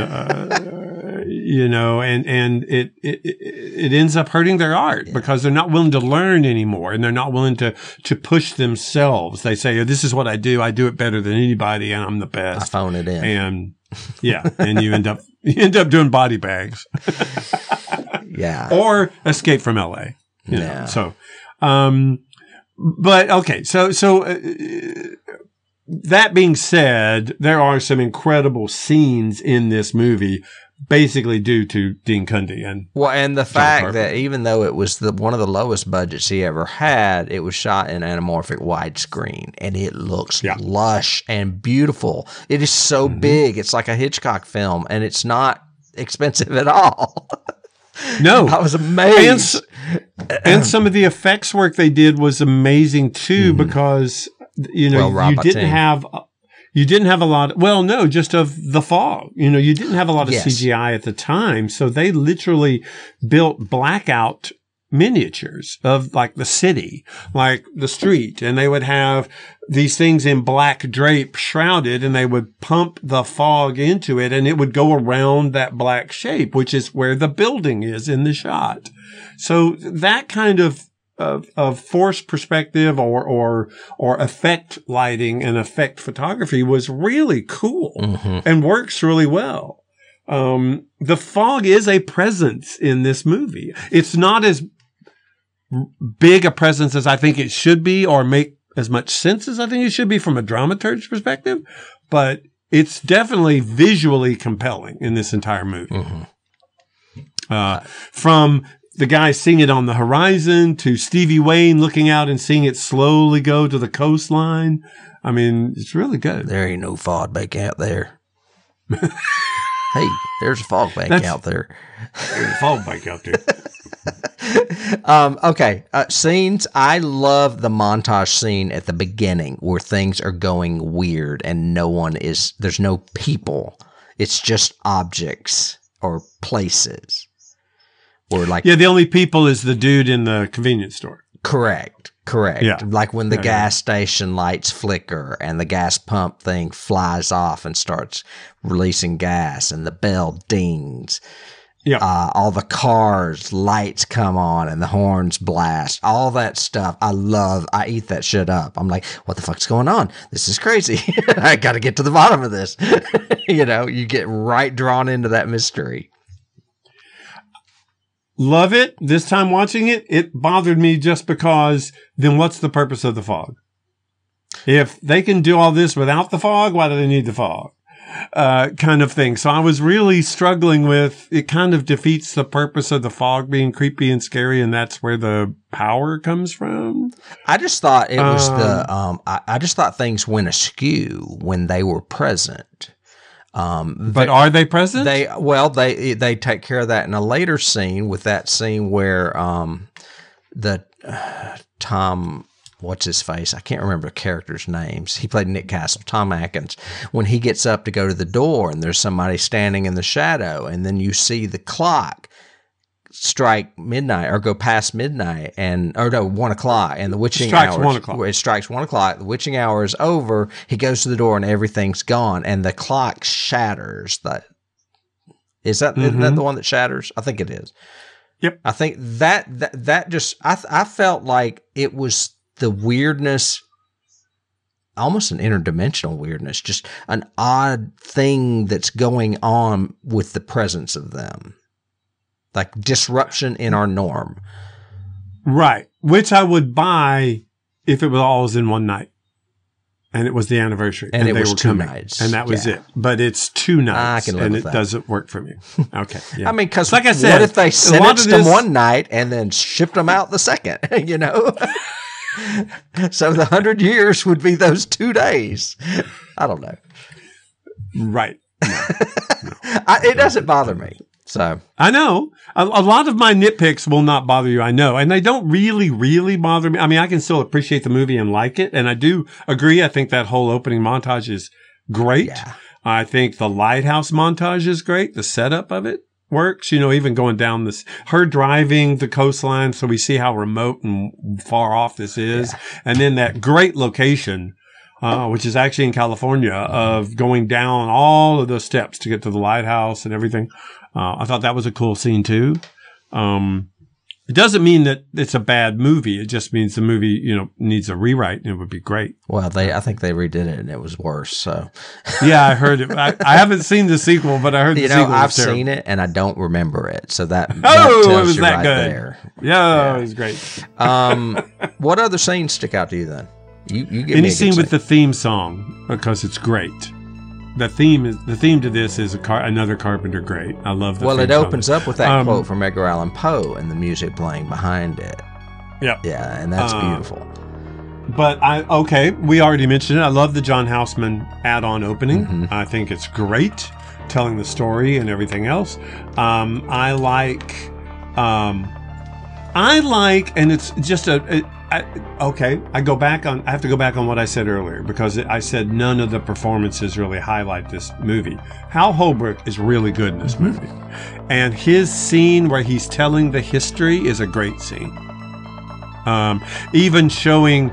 and it ends up hurting their art because they're not willing to learn anymore and they're not willing to push themselves. They say, this is what I do it better than anybody and I'm the best. I phone it in. And and you end up doing body bags. Yeah. Or Escape from LA. You know? So, but okay. So, that being said, there are some incredible scenes in this movie, basically due to Dean Cundey and the fact that even though it was one of the lowest budgets he ever had, it was shot in anamorphic widescreen, and it looks lush and beautiful. It is so big; it's like a Hitchcock film, and it's not expensive at all. No, I was amazed. And some of the effects work they did was amazing too, because you didn't have a lot. Just of the fog. You didn't have a lot of CGI at the time, so they literally built blackout miniatures of like the city, like the street, and they would have these things in black drape shrouded, and they would pump the fog into it, and it would go around that black shape, which is where the building is in the shot. So that kind of forced perspective or effect lighting and effect photography was really cool and works really well. The fog is a presence in this movie. It's not as big a presence as I think it should be, or make as much sense as I think it should be from a dramaturg's perspective, but it's definitely visually compelling in this entire movie. From the guy seeing it on the horizon to Stevie Wayne looking out and seeing it slowly go to the coastline. I mean, it's really good. There ain't no fog bank out there. Hey, there's a fog bank out there. There's a fog bank out there. Okay. Scenes. I love the montage scene at the beginning where things are going weird and there's no people. It's just objects or places. Or the only people is the dude in the convenience store. Correct. Yeah. Like when the gas station lights flicker and the gas pump thing flies off and starts releasing gas and the bell dings. Yeah. All the cars, lights come on and the horns blast. All that stuff. I eat that shit up. I'm like, what the fuck's going on? This is crazy. I got to get to the bottom of this. You get right drawn into that mystery. Love it. This time watching it, it bothered me just because then what's the purpose of the fog? If they can do all this without the fog, why do they need the fog? Kind of thing. So I was really struggling with, it kind of defeats the purpose of the fog being creepy and scary, and that's where the power comes from. I just thought it was I just thought things went askew when they were present. But are they present? They take care of that in a later scene with that scene where Tom, what's his face? I can't remember the characters' names. He played Nick Castle, Tom Atkins. When he gets up to go to the door and there's somebody standing in the shadow, and then you see the clock strike midnight or go past midnight 1 o'clock, and the witching hour. 1 o'clock. It strikes 1 o'clock. The witching hour is over. He goes to the door and everything's gone, and the clock shatters. Isn't that the one that shatters? I think it is. Yep. I think that just I felt like it was the weirdness, almost an interdimensional weirdness, just an odd thing that's going on with the presence of them. Like disruption in our norm. Right. Which I would buy if it was all in one night. And it was the anniversary. And it they was were 2 coming, nights. And that was it. But it's 2 nights. I can live and with it that. doesn't work for me. Okay. Yeah. I mean, because like I said, what if they sentenced them one night and then shipped them out the second, you know? So the 100 years would be those 2 days. I don't know. Right. No. It doesn't bother me. So I know a lot of my nitpicks will not bother you. I know, and they don't really bother me. I mean, I can still appreciate the movie and like it, and I do agree. I think that whole opening montage is great. Yeah. I think the lighthouse montage is great. The setup of it works. You know, even going down this, her driving the coastline, so we see how remote and far off this is, and then that great location. Which is actually in California, of going down all of those steps to get to the lighthouse and everything. I thought that was a cool scene too. It doesn't mean that it's a bad movie. It just means the movie, you know, needs a rewrite, and it would be great. Well, I think they redid it and it was worse. So yeah, I heard it. I haven't seen the sequel, but I heard the sequel. I've seen it and I don't remember it. So that it tells was you that right good. there. Yeah, it was great. What other scenes stick out to you then? You give Any me a scene good with the theme song, because it's great. The theme to this is another Carpenter great. I love the. Well, it opens up with that quote from Edgar Allan Poe and the music playing behind it. Yeah, yeah, and that's beautiful. But we already mentioned it. I love the John Houseman add-on opening. Mm-hmm. I think it's great, telling the story and everything else. I like, and it's just I have to go back on what I said earlier, because I said none of the performances really highlight this movie. Hal Holbrook is really good in this movie. And his scene where he's telling the history is a great scene. Even showing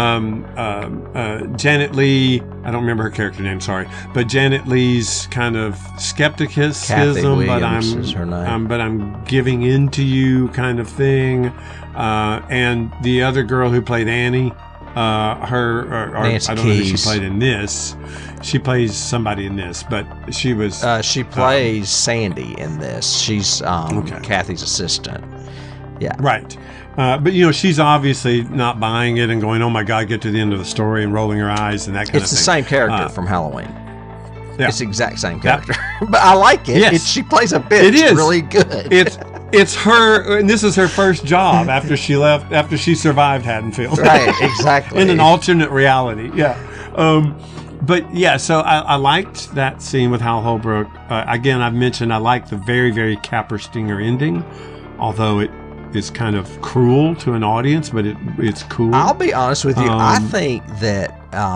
Janet Leigh, I don't remember her character name, sorry, but Janet Leigh's kind of skepticism, but I'm giving in to you kind of thing. And the other girl who played Annie, Nancy I don't know who she Keys. played in this. She plays somebody in this, but she was. She plays Sandy in this. She's Kathy's assistant. Yeah. Right. But, you know, she's obviously not buying it and going, oh, my God, get to the end of the story, and rolling her eyes and that kind of thing. It's the same character from Halloween. Yeah. It's the exact same character. But I like it. Yes. She plays a bitch It is really good. It's her, and this is her first job after she survived Haddonfield. Right, exactly. In an alternate reality. Yeah. But yeah, so I liked that scene with Hal Holbrook. Again, I've mentioned I like the very, very capper stinger ending, although it is kind of cruel to an audience, but it's cool. I'll be honest with you. I think that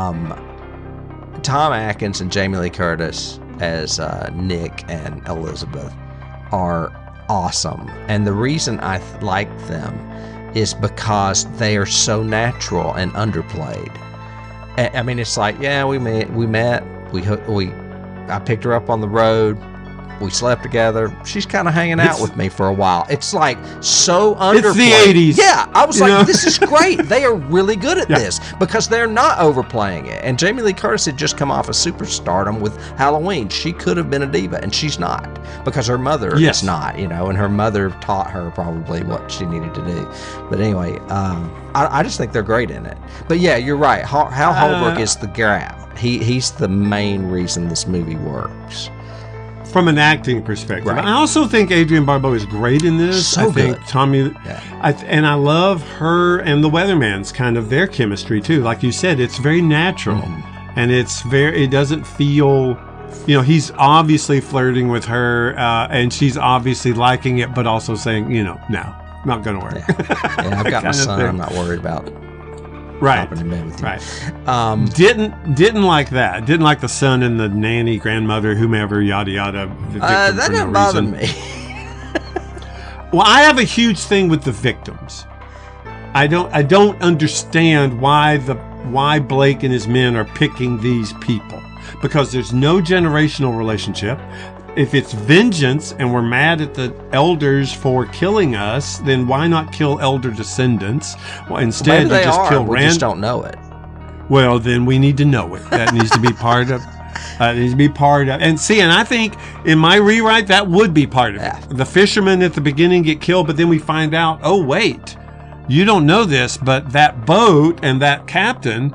Tom Atkins and Jamie Lee Curtis as Nick and Elizabeth are awesome. And the reason I like them is because they are so natural and underplayed. I mean, it's like, yeah, we met, I picked her up on the road, we slept together, she's kind of hanging out with me for a while. It's like so underplayed. It's the 80s. Yeah, I was like, this is great. They are really good at this because they're not overplaying it. And Jamie Lee Curtis had just come off of superstardom with Halloween. She could have been a diva, and she's not, because her mother is not, you know, and her mother taught her probably what she needed to do. But anyway, I just think they're great in it. But yeah, you're right. Hal Holbrook is the grab. He's the main reason this movie works. From an acting perspective. Right. I also think Adrienne Barbeau is great in this. So I think good. Tommy, and I love her and the Weatherman's kind of their chemistry too. Like you said, it's very natural, and it doesn't feel, you know, he's obviously flirting with her, and she's obviously liking it, but also saying, you know, no, not going to work. Yeah, I've got my son. I'm not worried about. Right. In bed with you. Right. Didn't like that. Didn't like the son and the nanny, grandmother, whomever, yada yada. That didn't bother me. Well, I have a huge thing with the victims. I don't understand why Blake and his men are picking these people, because there's no generational relationship. If it's vengeance and we're mad at the elders for killing us, then why not kill elder descendants? Well, instead, maybe you just kill we just don't know it. Well, then we need to know it. That needs to be part of. And see, and I think in my rewrite that would be part of it. The fishermen at the beginning get killed, but then we find out, oh wait, you don't know this, but that boat and that captain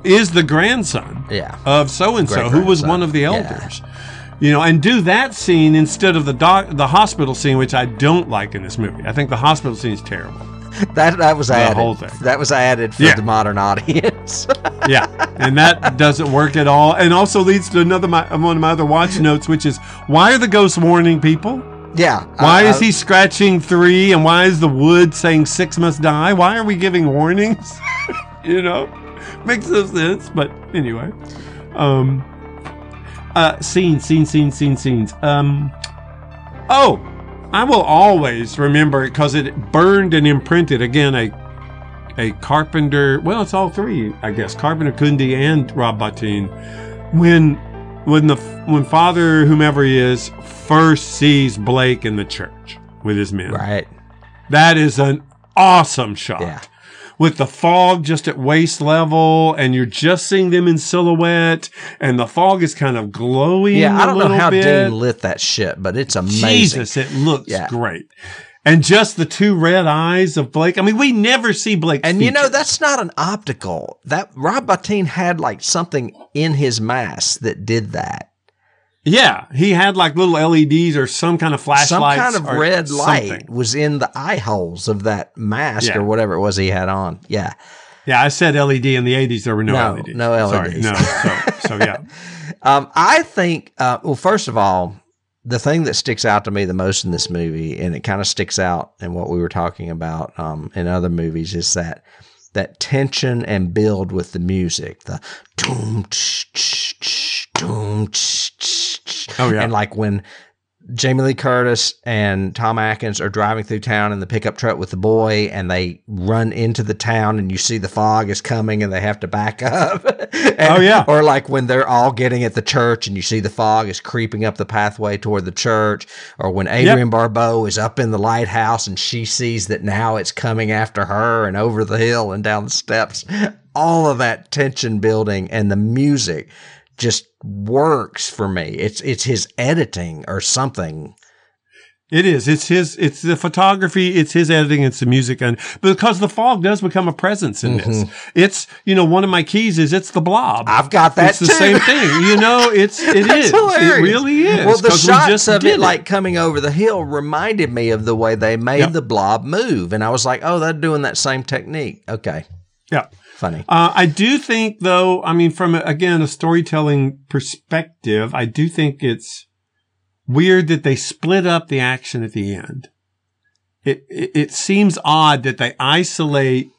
is the grandson of so-and-so, who was one of the elders. You know, and do that scene instead of the hospital scene, which I don't like in this movie. I think the hospital scene is terrible. That was added. The whole thing. That was added for the modern audience. And that doesn't work at all. And also leads to one of my other watch notes, which is, why are the ghosts warning people? Yeah. Why is he scratching 3, and why is the wood saying 6 must die? Why are we giving warnings? You know, makes no sense. But anyway, scenes. I will always remember it because it burned and imprinted again. A Carpenter. Well, it's all three, I guess. Carpenter, Cundey, and Rob Bottin. When Father, whomever he is, first sees Blake in the church with his men. Right. That is an awesome shot. Yeah. With the fog just at waist level, and you're just seeing them in silhouette, and the fog is kind of glowing. Yeah, I don't know how bit. Dean lit that shit, but it's amazing. Jesus, it looks great. And just the 2 red eyes of Blake. I mean, we never see Blake. And you know, that's not an optical. That Rob Bottin had like something in his mask that did that. Yeah, he had like little LEDs or some kind of flashlights. Some kind of red light was in the eye holes of that mask or whatever it was he had on. Yeah. Yeah, I said LED in the 80s. There were no LEDs. No LEDs. Sorry, so yeah. I think, well, first of all, the thing that sticks out to me the most in this movie, and it kind of sticks out in what we were talking about in other movies, is that tension and build with the music. The doom, doom, and like when Jamie Lee Curtis and Tom Atkins are driving through town in the pickup truck with the boy, and they run into the town, and you see the fog is coming, and they have to back up. Or like when they're all getting at the church, and you see the fog is creeping up the pathway toward the church, or when Adrienne Barbeau is up in the lighthouse, and she sees that now it's coming after her, and over the hill and down the steps. All of that tension building and the music just works for me. It's his editing or something. It is. It's the photography, it's his editing, it's the music. And because the fog does become a presence in this. It's, one of my keys is it's the Blob. I've got that It's the same thing. It is. Hilarious. It really is. Well, the shots of it like coming over the hill reminded me of the way they made the Blob move. And I was like, oh, they're doing that same technique. Okay. Yeah. Funny. I do think, though, from, again, a storytelling perspective, I do think it's weird that they split up the action at the end. It seems odd that they isolate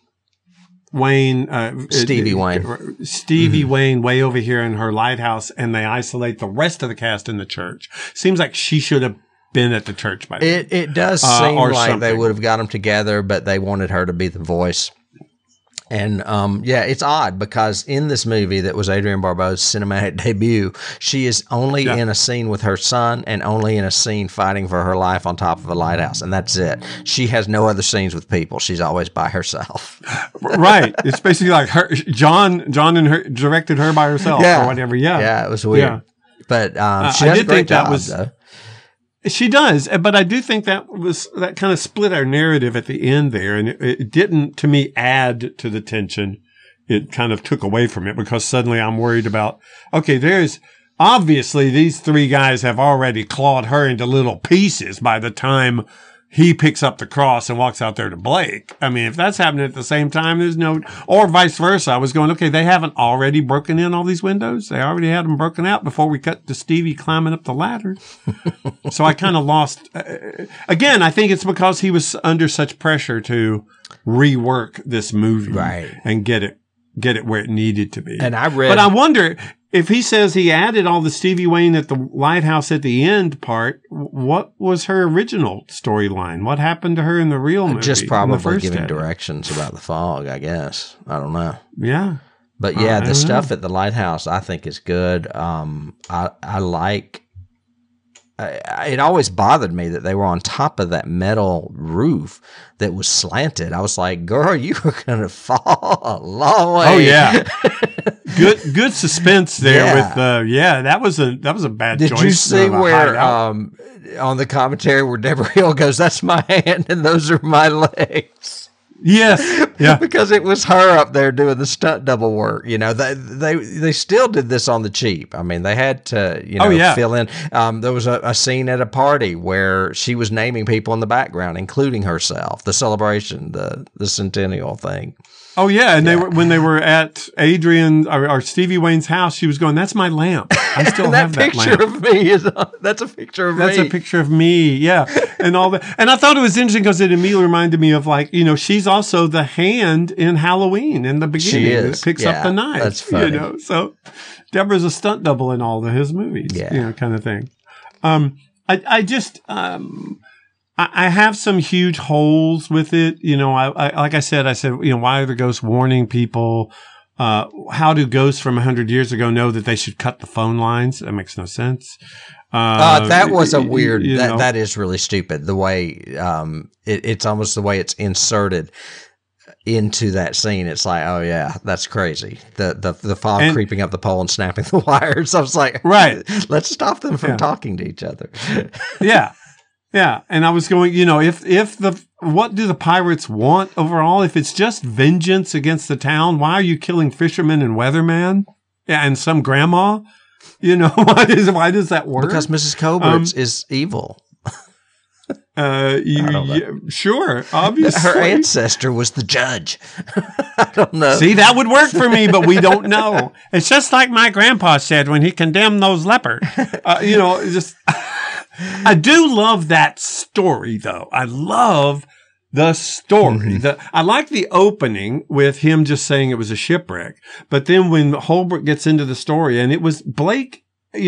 Stevie Wayne way over here in her lighthouse, and they isolate the rest of the cast in the church. Seems like she should have been at the church by then. It does seem like they would have got them together, but they wanted her to be the voice. And, it's odd because in this movie that was Adrienne Barbeau's cinematic debut, she is only in a scene with her son and only in a scene fighting for her life on top of a lighthouse. And that's it. She has no other scenes with people. She's always by herself. Right. It's basically like her, John and her directed her by herself or whatever. Yeah. Yeah. It was weird. Yeah. But, she does a great job, though. She does, but I do think that kind of split our narrative at the end there, and it didn't, to me, add to the tension. It kind of took away from it because suddenly I'm worried about, okay, there's obviously these 3 guys have already clawed her into little pieces by the time he picks up the cross and walks out there to Blake. If that's happening at the same time, there's no, or vice versa. I was going, okay, they haven't already broken in all these windows. They already had them broken out before we cut to Stevie climbing up the ladder. So I kind of lost, again, I think it's because he was under such pressure to rework this movie and get it where it needed to be. And but I wonder, if he says he added all the Stevie Wayne at the lighthouse at the end part, what was her original storyline? What happened to her in the real movie? Just probably giving directions about the fog, I guess. I don't know. Yeah. But the stuff at the lighthouse I think is good. I like... It always bothered me that they were on top of that metal roof that was slanted. I was like, girl, you were going to fall a long way. Oh, yeah. Good suspense there with that was a bad choice. Did you see where on the commentary where Deborah Hill goes, that's my hand and those are my legs? Yes. Yeah. Because it was her up there doing the stunt double work. You know, they still did this on the cheap. I mean, they had to, fill in. There was a scene at a party where she was naming people in the background, including herself, the celebration, the centennial thing. Oh yeah, and when they were at Adrian or Stevie Wayne's house, she was going, "That's my lamp. I still have that picture lamp." Of me that's a picture of me. That's a picture of me. Yeah, and all that. And I thought it was interesting because it immediately reminded me of she's also the hand in Halloween in the beginning. She is. That picks up the knife. That's funny. So Deborah's a stunt double in all of his movies. Yeah, kind of thing. I have some huge holes with it. Like I said, why are the ghosts warning people? How do ghosts from 100 years ago know that they should cut the phone lines? That makes no sense. That was a weird, that is really stupid. The way, it's almost the way it's inserted into that scene. It's like, oh yeah, that's crazy. The fog creeping up the pole and snapping the wires. I was like, right. Let's stop them from talking to each other. Yeah. Yeah, and I was going, what do the pirates want overall? If it's just vengeance against the town, why are you killing fishermen and weathermen? Yeah, and some grandma? Why does that work? Because Mrs. Coberts is evil. Sure, obviously. Her ancestor was the judge. I don't know. See, that would work for me, but we don't know. It's just like my grandpa said when he condemned those lepers. I do love that story, though. I love the story. Mm-hmm. I like the opening with him just saying it was a shipwreck. But then when Holbrook gets into the story, and it was Blake,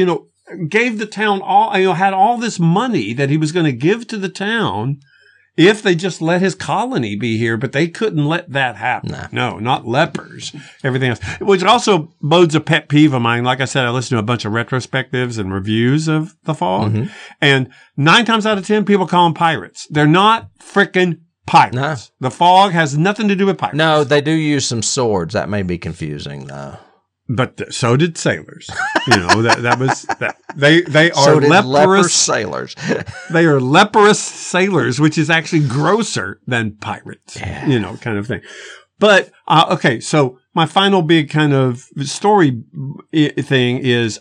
gave the town had all this money that he was going to give to the town if they just let his colony be here, but they couldn't let that happen. No, not lepers. Everything else, which also bodes a pet peeve of mine. Like I said, I listened to a bunch of retrospectives and reviews of The Fog, and 9 times out of 10, people call them pirates. They're not freaking pirates. No. The Fog has nothing to do with pirates. No, they do use some swords. That may be confusing, though. But so did sailors. That was that. They are so did leprous sailors. They are leprous sailors, which is actually grosser than pirates. Yeah. Kind of thing. But okay, so my final big kind of story thing is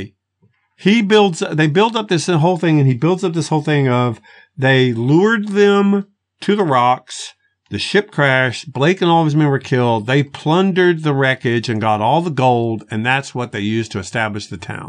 they build up this whole thing, and he builds up this whole thing of they lured them to the rocks. The ship crashed. Blake and all of his men were killed. They plundered the wreckage and got all the gold, and that's what they used to establish the town.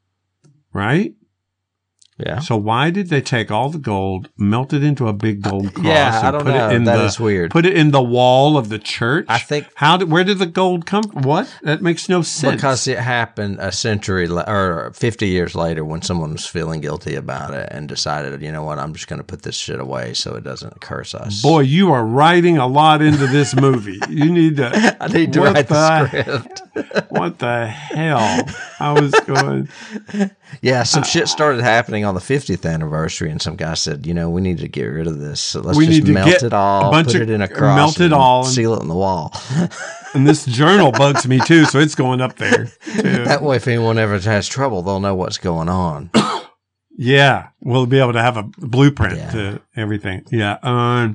Right? Yeah. So why did they take all the gold, melt it into a big gold cross, I don't know. That is weird. Put it in the wall of the church? I think. Where did the gold come from? What? That makes no sense. Because it happened a century or 50 years later when someone was feeling guilty about it and decided, you know what, I'm just going to put this shit away so it doesn't curse us. Boy, you are writing a lot into this movie. You need to. I need to write the script. What the hell? I was going. Yeah, some shit started happening on the 50th anniversary, and some guy said, we need to get rid of this. So let's just melt it all, put it in a cross, melt it all, seal it in the wall. And this journal bugs me too, so it's going up there too. That way, if anyone ever has trouble, they'll know what's going on. Yeah, we'll be able to have a blueprint to everything. Yeah.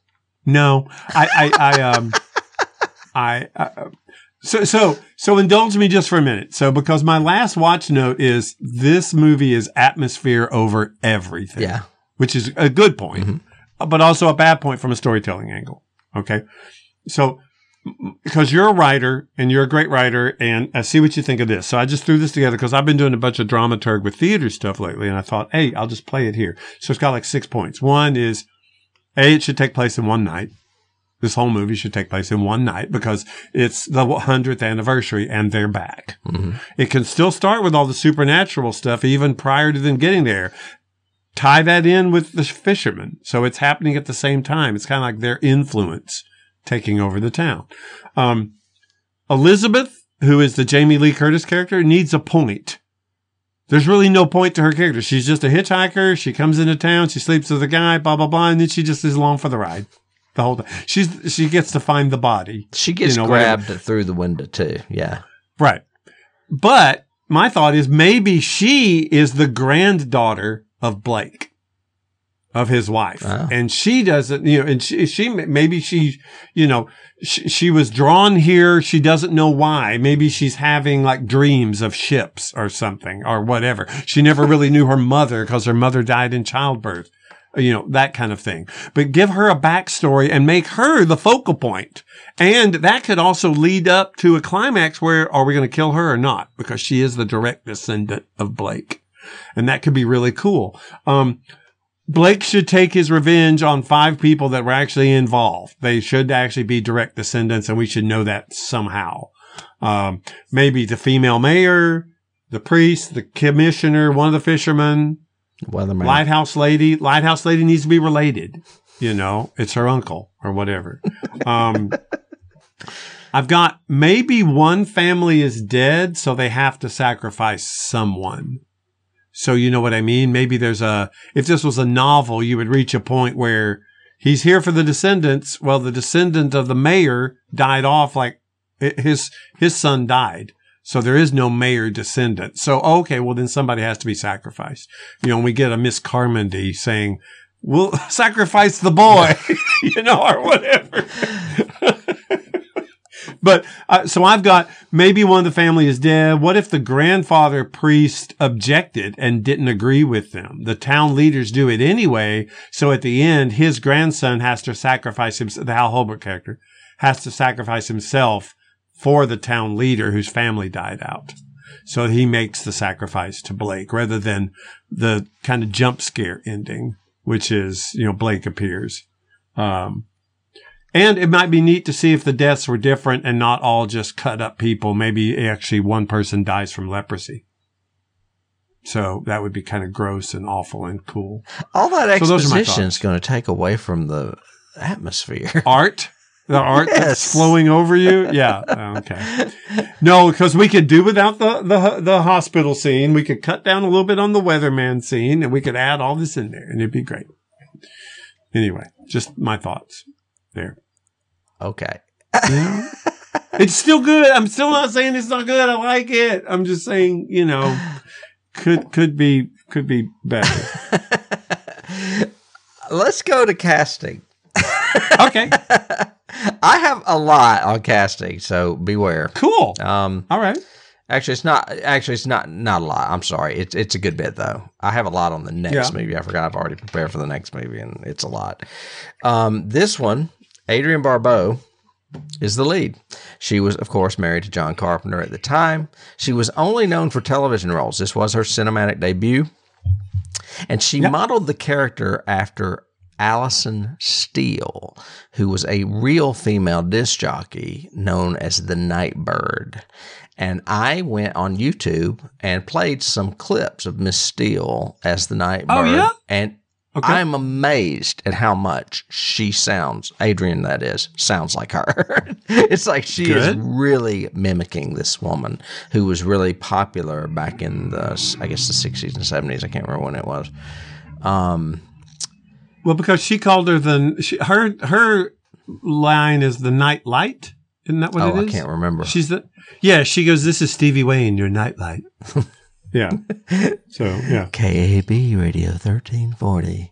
No, So indulge me just for a minute. So because my last watch note is this movie is atmosphere over everything. Yeah. Which is a good point, but also a bad point from a storytelling angle. Okay. So because you're a writer and you're a great writer, and I see what you think of this. So I just threw this together because I've been doing a bunch of dramaturg with theater stuff lately, and I thought, hey, I'll just play it here. So it's got like 6 points. One is, it should take place in one night. This whole movie should take place in one night because it's the 100th anniversary and they're back. It can still start with all the supernatural stuff even prior to them getting there. Tie that in with the fishermen. So it's happening at the same time. It's kind of like their influence taking over the town. Elizabeth, who is the Jamie Lee Curtis character, needs a point. There's really no point to her character. She's just a hitchhiker. She comes into town. She sleeps with a guy, blah, blah, blah. And then she just is along for the ride. The whole time. She gets to find the body. She gets grabbed through the window too. Yeah. Right. But my thought is maybe she is the granddaughter of Blake. of his wife. And she doesn't, and she was drawn here. She doesn't know why. Maybe she's having like dreams of ships or something or whatever. She never really knew her mother because her mother died in childbirth, that kind of thing. But give her a backstory and make her the focal point. And that could also lead up to a climax where are we going to kill her or not? Because she is the direct descendant of Blake. And that could be really cool. Blake should take his revenge on 5 people that were actually involved. They should actually be direct descendants, and we should know that somehow. Maybe the female mayor, the priest, the commissioner, one of the fishermen, weatherman, lighthouse lady. Lighthouse lady needs to be related. It's her uncle or whatever. I've got maybe one family is dead, so they have to sacrifice someone. So you know what I mean? Maybe if this was a novel, you would reach a point where he's here for the descendants. Well, the descendant of the mayor died off, like his son died. So there is no mayor descendant. So, okay, well then somebody has to be sacrificed. And we get a Miss Carmody saying, we'll sacrifice the boy, or whatever. But, so I've got maybe one of the family is dead. What if the grandfather priest objected and didn't agree with them? The town leaders do it anyway. So at the end, his grandson has to sacrifice himself. The Hal Holbrook character has to sacrifice himself for the town leader whose family died out. So he makes the sacrifice to Blake rather than the kind of jump scare ending, which is, Blake appears. And it might be neat to see if the deaths were different and not all just cut up people. Maybe actually one person dies from leprosy. So that would be kind of gross and awful and cool. All that exposition is going to take away from the atmosphere. The art that's flowing over you? Yeah. Okay. No, because we could do without the hospital scene. We could cut down a little bit on the weatherman scene and we could add all this in there and it'd be great. Anyway, just my thoughts there. Okay. It's still good. I'm still not saying it's not good. I like it. I'm just saying, could be better. Let's go to casting. Okay. I have a lot on casting, so beware. Cool. All right. Actually, it's not a lot. I'm sorry. It's a good bit though. I have a lot on the next movie. I forgot I've already prepared for the next movie, and it's a lot. This one, Adrienne Barbeau is the lead. She was, of course, married to John Carpenter at the time. She was only known for television roles. This was her cinematic debut, and she modeled the character after Alison Steele, who was a real female disc jockey known as the Nightbird. And I went on YouTube and played some clips of Miss Steele as the Nightbird. Oh, yeah? And I'm amazed at how much she sounds, Adrienne that is, sounds like her. It's like she is really mimicking this woman who was really popular back in the 60s and 70s. I can't remember when it was. Well, because she called her her line is the Night Light. Isn't that what it is? I can't remember. She goes, this is Stevie Wayne, your Nightlight. Yeah. So, yeah. KAB Radio 1340.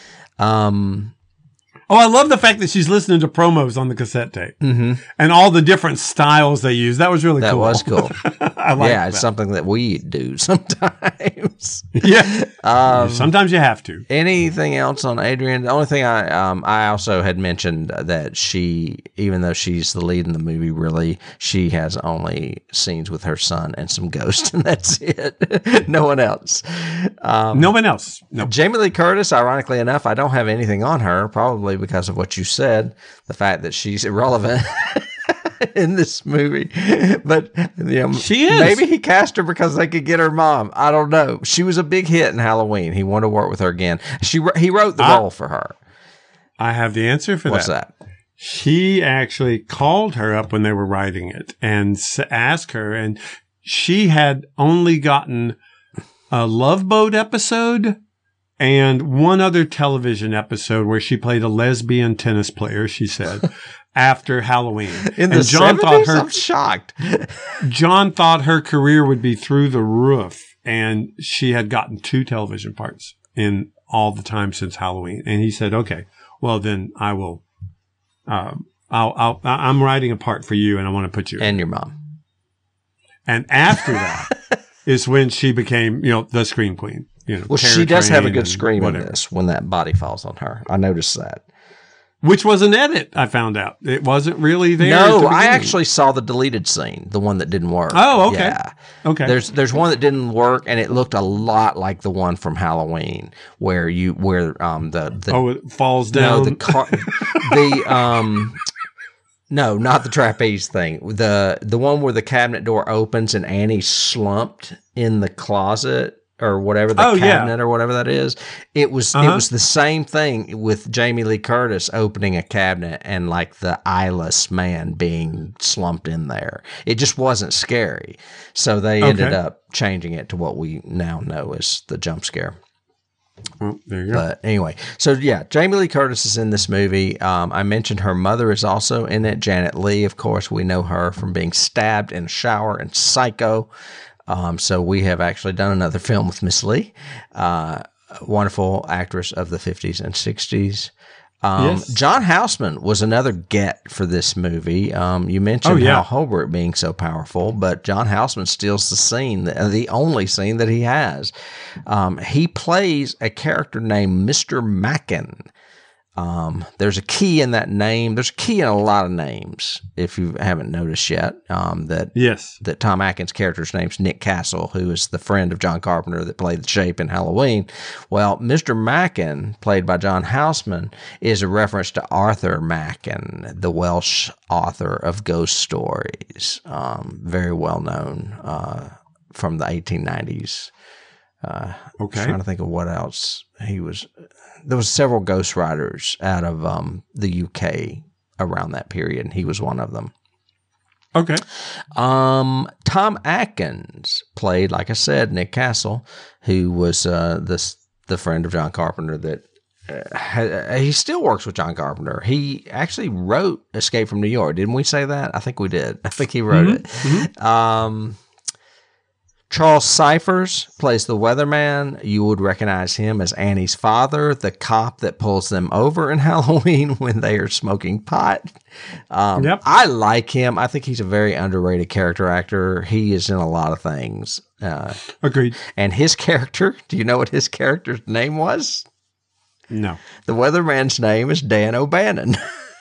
I love the fact that she's listening to promos on the cassette tape and all the different styles they use. That was really cool. That was cool. I like that. It's something that we do sometimes. Yeah. Sometimes you have to. Anything else on Adrienne? The only thing I also had mentioned that she, even though she's the lead in the movie, really, she has only scenes with her son and some ghosts, and that's it. No one else. No one else. Nope. Jamie Lee Curtis, ironically enough, I don't have anything on her, probably because of what you said, the fact that she's irrelevant in this movie. But she is. Maybe he cast her because they could get her mom. I don't know. She was a big hit in Halloween. He wanted to work with her again. He wrote the role for her. I have the answer for What's that? He actually called her up when they were writing it and asked her, and she had only gotten a Love Boat episode and one other television episode where she played a lesbian tennis player, she said, after Halloween. In the 70s? I'm shocked. John thought her career would be through the roof, and she had gotten 2 television parts in all the time since Halloween. And he said, okay, well, then I will, I'm writing a part for you and I want to put you and your mom. And after that is when she became, the Scream Queen. Well, she does have a good scream in this when that body falls on her. I noticed that. Which was an edit, I found out. It wasn't really there. No, I actually saw the deleted scene, the one that didn't work. Oh, okay. Yeah. Okay. There's one that didn't work, and it looked a lot like the one from Halloween, where it falls down. No, not the trapeze thing. The one where the cabinet door opens and Annie's slumped in the closet. Or whatever cabinet or whatever that is. It was the same thing with Jamie Lee Curtis opening a cabinet and like the eyeless man being slumped in there. It just wasn't scary. So they ended up changing it to what we now know as the jump scare. Well, there you go. But anyway, so yeah, Jamie Lee Curtis is in this movie. I mentioned her mother is also in it. Janet Leigh, of course, we know her from being stabbed in a shower in Psycho. So we have actually done another film with Miss Lee, wonderful actress of the 50s and 60s. Yes. John Houseman was another get for this movie. You mentioned Hal Holbrook being so powerful, but John Houseman steals the scene, the only scene that he has. He plays a character named Mr. Mackin. There's a key in that name. There's a key in a lot of names, if you haven't noticed yet. That Tom Atkins' character's name's Nick Castle, who is the friend of John Carpenter that played the Shape in Halloween. Well, Mr. Mackin, played by John Houseman, is a reference to Arthur Machen, the Welsh author of ghost stories, very well known from the 1890s. Trying to think of what else he was. There was several ghostwriters out of the UK around that period, and he was one of them. Okay. Tom Atkins played, like I said, Nick Castle, who was the friend of John Carpenter that he still works with John Carpenter. He actually wrote Escape from New York. Didn't we say that? I think we did. I think he wrote it. Mm-hmm. Charles Cyphers plays the weatherman. You would recognize him as Annie's father, the cop that pulls them over in Halloween when they are smoking pot. I like him. I think he's a very underrated character actor. He is in a lot of things. Agreed. And his character, do you know what his character's name was? No. The weatherman's name is Dan O'Bannon.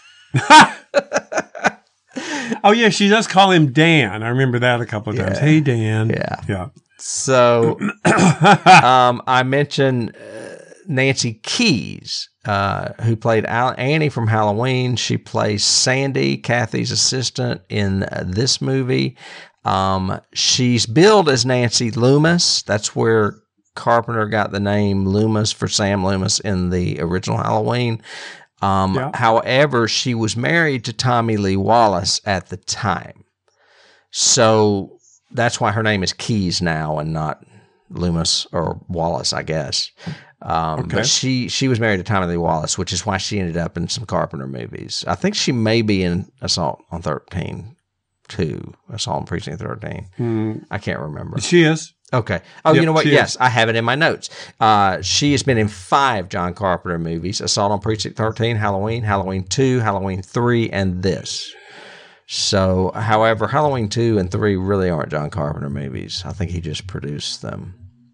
Oh, yeah, she does call him Dan. I remember that a couple of times. Yeah. Hey, Dan. Yeah. So I mentioned Nancy Keys, who played Annie from Halloween. She plays Sandy, Kathy's assistant, in this movie. She's billed as Nancy Loomis. That's where Carpenter got the name Loomis for Sam Loomis in the original Halloween. However, she was married to Tommy Lee Wallace at the time. So that's why her name is Keys now and not Loomis or Wallace, I guess. But she was married to Tommy Lee Wallace, which is why she ended up in some Carpenter movies. I think she may be in Assault on 13 too. Assault on Precinct 13. I can't remember. She is. Okay. Oh, you know what? Yes, I have it in my notes. She has been in 5 John Carpenter movies: Assault on Precinct 13, Halloween, Halloween 2, Halloween 3, and this. So, however, Halloween 2 and 3 really aren't John Carpenter movies. I think he just produced them.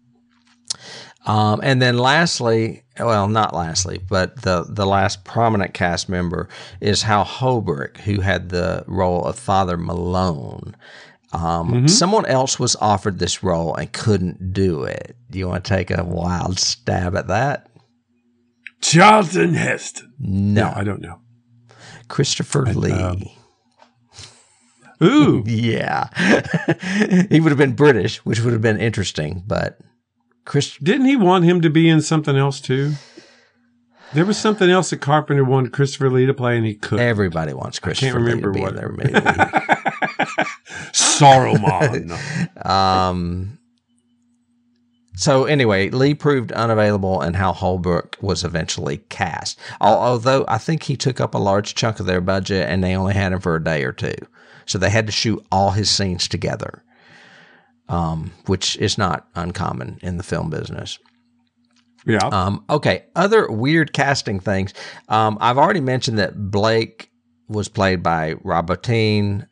And then lastly, well, not lastly, but the last prominent cast member is Hal Holbrook, who had the role of Father Malone. Someone else was offered this role and couldn't do it. Do you want to take a wild stab at that? Charlton Heston. No, I don't know. Christopher Lee. Ooh. Yeah. He would have been British, which would have been interesting, but didn't he want him to be in something else too? There was something else that Carpenter wanted Christopher Lee to play, and he couldn't. Everybody wants Christopher Lee to be in their movie. Saruman. So anyway, Lee proved unavailable, and Hal Holbrook was eventually cast. Although I think he took up a large chunk of their budget, and they only had him for a day or two. So they had to shoot all his scenes together, which is not uncommon in the film business. Yeah. Okay, other weird casting things. I've already mentioned that Blake was played by Rob Bottin.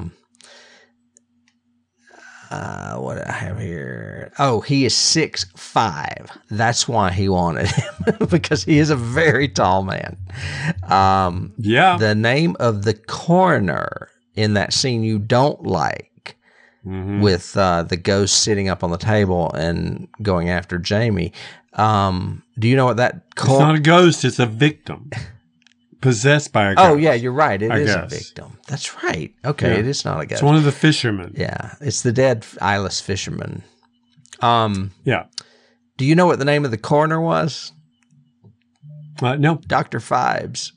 What do I have here? Oh, he is 6'5". That's why he wanted him, because he is a very tall man. The name of the coroner in that scene you don't like, with the ghost sitting up on the table and going after Jamie. Do you know what that? It's not a ghost; it's a victim possessed by a ghost. Oh yeah, you're right. It is a victim. That's right. Okay, it is not a ghost. It's one of the fishermen. Yeah, it's the dead eyeless fisherman. Yeah. Do you know what the name of the coroner was? No. Dr. Phibes.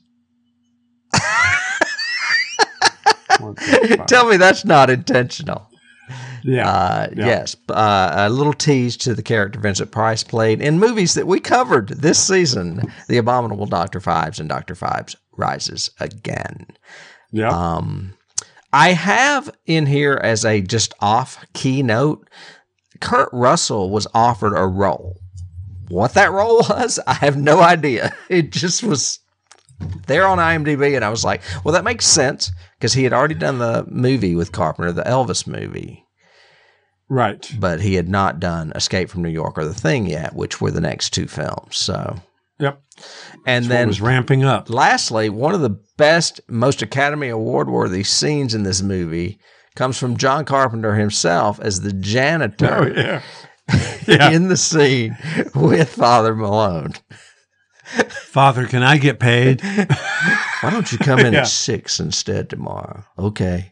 Tell me that's not intentional. Yeah. Yes. A little tease to the character Vincent Price played in movies that we covered this season: The Abominable Dr. Phibes and Dr. Phibes Rises Again. Yeah. I have in here as a just off-key note, Kurt Russell was offered a role. What that role was, I have no idea. It just was there on IMDb, and I was like, well, that makes sense, because he had already done the movie with Carpenter, the Elvis movie. Right. But he had not done Escape from New York or The Thing yet, which were the next two films. So, yep. And then it was ramping up. Lastly, one of the best, most Academy Award worthy scenes in this movie comes from John Carpenter himself as the janitor in the scene with Father Malone. Father, can I get paid? Why don't you come in at 6 instead tomorrow? Okay.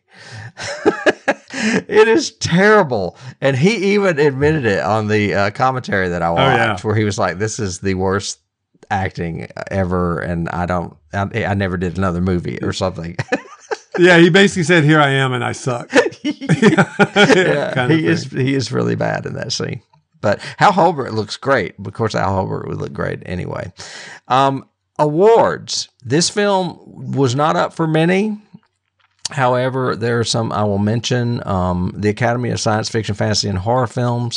It is terrible. And he even admitted it on the commentary that I watched, where he was like, this is the worst acting ever, and I never did another movie or something. Yeah, he basically said, here I am, and I suck. He is really bad in that scene. But Hal Holbrook looks great. Of course, Hal Holbrook would look great anyway. Awards. This film was not up for many. However, there are some I will mention. The Academy of Science Fiction, Fantasy, and Horror Films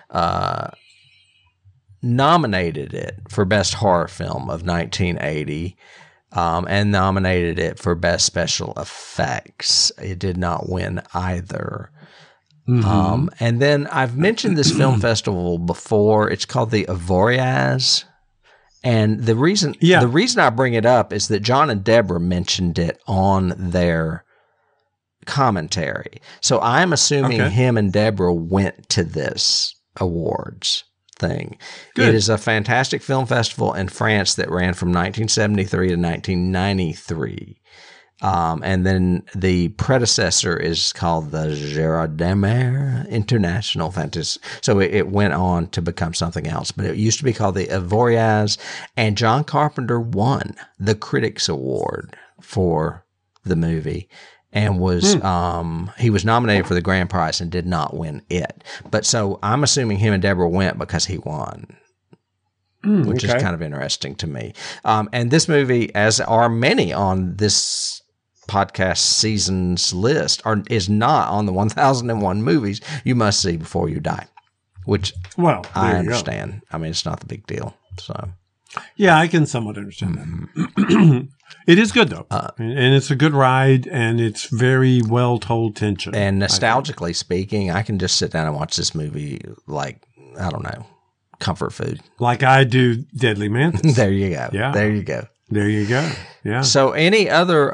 nominated it for Best Horror Film of 1980 and nominated it for Best Special Effects. It did not win either. And then I've mentioned this film festival before. It's called the Avoriaz. And the reason I bring it up is that John and Deborah mentioned it on their commentary. So I'm assuming him and Deborah went to this awards thing. Good. It is a fantastic film festival in France that ran from 1973 to 1993. And then the predecessor is called the Girardemer International Fantasy. So it went on to become something else, but it used to be called the Avoriaz, and John Carpenter won the Critics Award for the movie, and was he was nominated for the grand prize and did not win it. But so I'm assuming him and Deborah went because he won. Which is kind of interesting to me. And this movie, as are many on this podcast season's list, is not on the 1001 movies you must see before you die, which I understand. I mean, it's not the big deal. So, yeah, I can somewhat understand that. It is good, though. And it's a good ride, and it's very well told tension. And nostalgically speaking, I can just sit down and watch this movie like, I don't know, comfort food. Like I do Deadly Mantis. There you go. Yeah. There you go. There you go. Yeah. So any other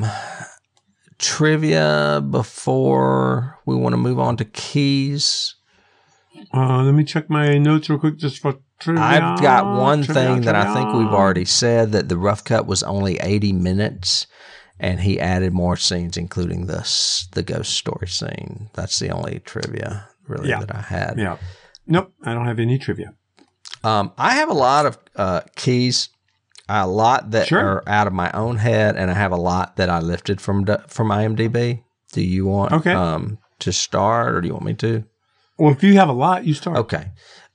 trivia before we want to move on to keys? Let me check my notes real quick just for trivia. I've got one thing that I think we've already said, that the rough cut was only 80 minutes, and he added more scenes, including the ghost story scene. That's the only trivia really that I had. Yeah. Nope, I don't have any trivia. I have a lot of keys, a lot that are out of my own head, and I have a lot that I lifted from IMDb. Do you want to start, or do you want me to? Well, if you have a lot, you start. Okay.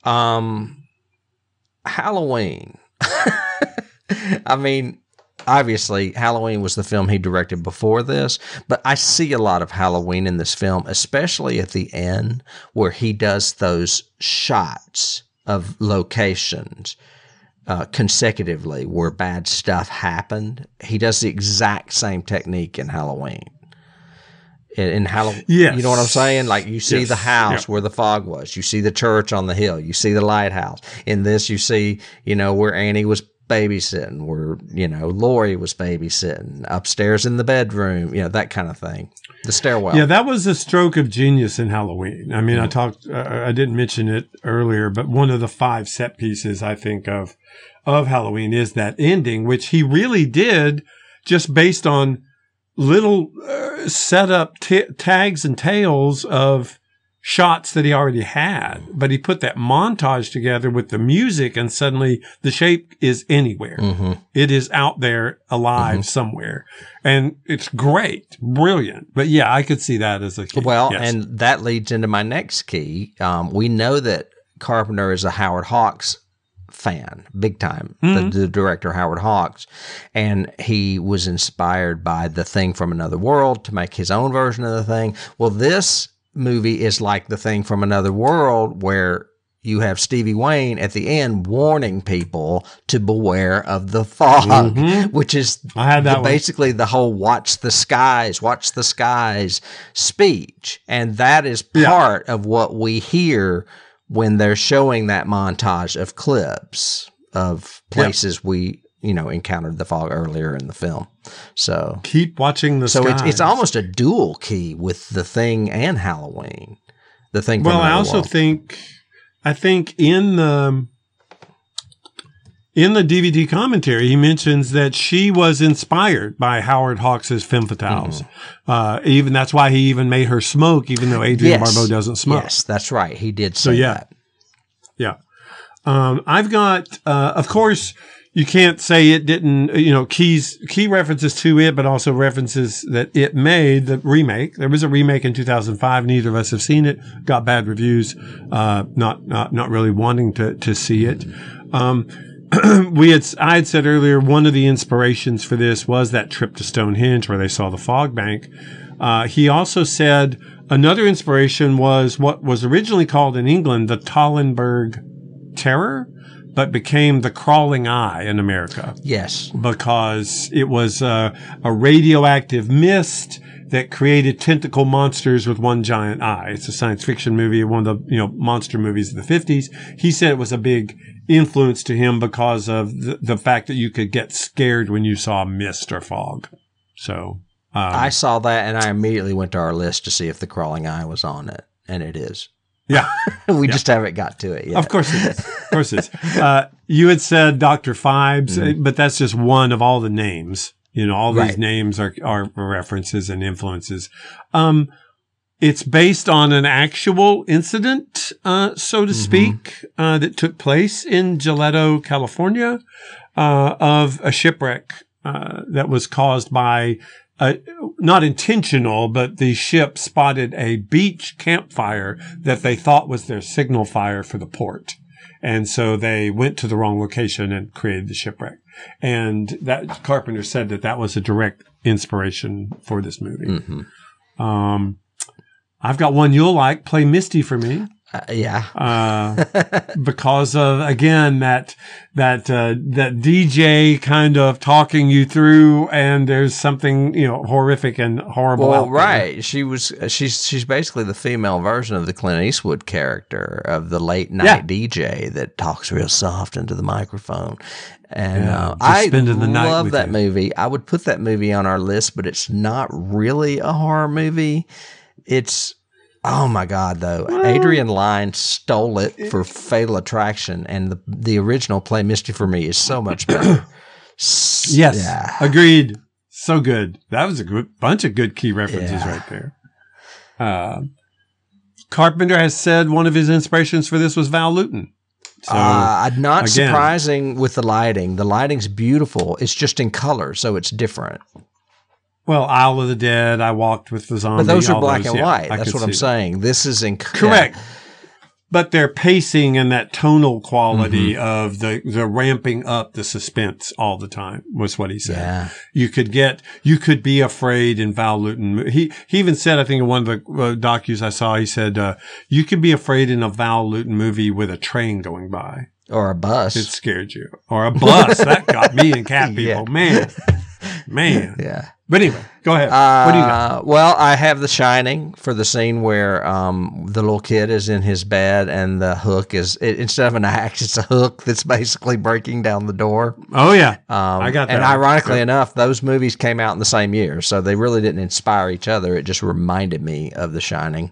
Halloween. I mean, obviously, Halloween was the film he directed before this, but I see a lot of Halloween in this film, especially at the end where he does those shots of locations consecutively where bad stuff happened. He does the exact same technique in Halloween. In Halloween, yes. You know what I'm saying? Like you see the house where the fog was. You see the church on the hill. You see the lighthouse. In this, you see, where Annie was babysitting, where, Laurie was babysitting, upstairs in the bedroom, that kind of thing. The stairwell. Yeah, that was a stroke of genius in Halloween. I mean, I didn't mention it earlier, but one of the 5 set pieces I think of Halloween is that ending, which he really did just based on little set up tags and tails of shots that he already had, but he put that montage together with the music, and suddenly the shape is anywhere. Mm-hmm. It is out there alive somewhere, and it's great, brilliant. But yeah, I could see that as a key. Well, and that leads into my next key. We know that Carpenter is a Howard Hawks fan, big time, the director Howard Hawks, and he was inspired by The Thing from Another World to make his own version of The Thing. Well, this movie is like The Thing from Another World, where you have Stevie Wayne at the end warning people to beware of the fog, which is basically the whole watch the skies speech. And that is part of what we hear when they're showing that montage of clips of places we, encountered the fog earlier in the film. So keep watching the skies. So it's almost a dual key with The Thing and Halloween. The Thing. Well, I also think in the DVD commentary, he mentions that she was inspired by Howard Hawks' Femme Fatales. Even that's why he even made her smoke, even though Adrienne Barbeau doesn't smoke. Yes, that's right. He did say that. Yeah. I've got, of course, you can't say it didn't, key references to it, but also references that it made the remake. There was a remake in 2005. Neither of us have seen it. Got bad reviews. Not really wanting to see it. I had said earlier, one of the inspirations for this was that trip to Stonehenge where they saw the fog bank. He also said another inspiration was what was originally called in England the Tollenberg Terror, but became the Crawling Eye in America. Yes. Because it was a radioactive mist that created tentacle monsters with one giant eye. It's a science fiction movie, one of the monster movies of the 50s. He said it was a big influence to him because of the fact that you could get scared when you saw mist or fog. So I saw that, and I immediately went to our list to see if the Crawling Eye was on it, and it is. Yeah. We just haven't got to it yet. Of course it is. Of course it is. You had said Dr. Phibes, but that's just one of all the names. All these names are references and influences. It's based on an actual incident, so to speak, that took place in Gillette, California, of a shipwreck that was caused by not intentional, but the ship spotted a beach campfire that they thought was their signal fire for the port. And so they went to the wrong location and created the shipwreck. And that Carpenter said that was a direct inspiration for this movie. I've got one you'll like. Play Misty for me. Because of, again, that DJ kind of talking you through, and there's something, horrific and horrible. Well, right. She's basically the female version of the Clint Eastwood character of the late night DJ that talks real soft into the microphone. And I love that movie. I would put that movie on our list, but it's not really a horror movie. It's, oh my God, though. Adrian Lyne stole it for Fatal Attraction, and the original Play Misty for Me is so much better. Agreed. So good. That was a bunch of good key references right there. Carpenter has said one of his inspirations for this was Val Lewton. So, not surprising with the lighting. The lighting's beautiful. It's just in color, so it's different. Well, Isle of the Dead, I Walked with the Zombie. But those are black and white. That's what I'm saying. This is in correct. but their pacing and that tonal quality of the ramping up the suspense all the time was what he said. Yeah. You could be afraid in Val Lewton. He even said, I think in one of the docus I saw, he said, you could be afraid in a Val Lewton movie with a train going by. Or a bus. It scared you. Or a bus. That got me and cat people. Man. Yeah. But anyway, go ahead. What do you got? Well, I have The Shining for the scene where the little kid is in his bed and the hook is, instead of an axe, it's a hook that's basically breaking down the door. Oh, yeah. I got that. And ironically enough, those movies came out in the same year, so they really didn't inspire each other. It just reminded me of The Shining.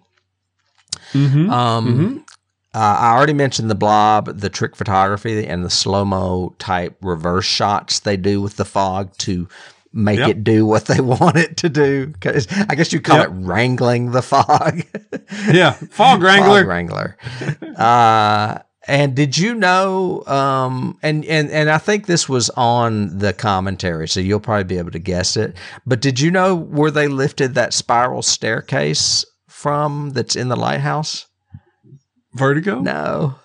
I already mentioned the Blob, the trick photography, and the slow-mo type reverse shots they do with the fog to make it do what they want it to do. 'Cause I guess you call it wrangling the fog. Yeah, fog wrangler. Fog wrangler. And did you know, and I think this was on the commentary, so you'll probably be able to guess it, but did you know where they lifted that spiral staircase from that's in the lighthouse? Vertigo? No.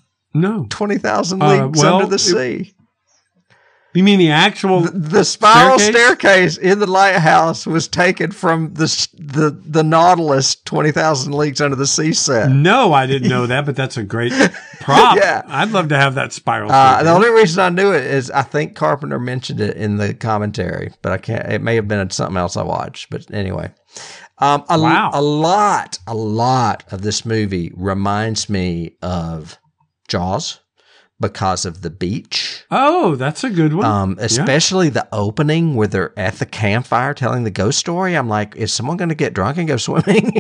20,000 Leagues Under the Sea. You mean the actual the spiral staircase in the lighthouse was taken from the Nautilus 20,000 Leagues Under the Sea set. No, I didn't know that, but that's a great prop. Yeah. I'd love to have that spiral staircase. The only reason I knew it is I think Carpenter mentioned it in the commentary, but I can't. It may have been something else I watched, but anyway. A lot of this movie reminds me of Jaws because of the beach. Oh, that's a good one. Especially the opening where they're at the campfire telling the ghost story. I'm like, is someone going to get drunk and go swimming?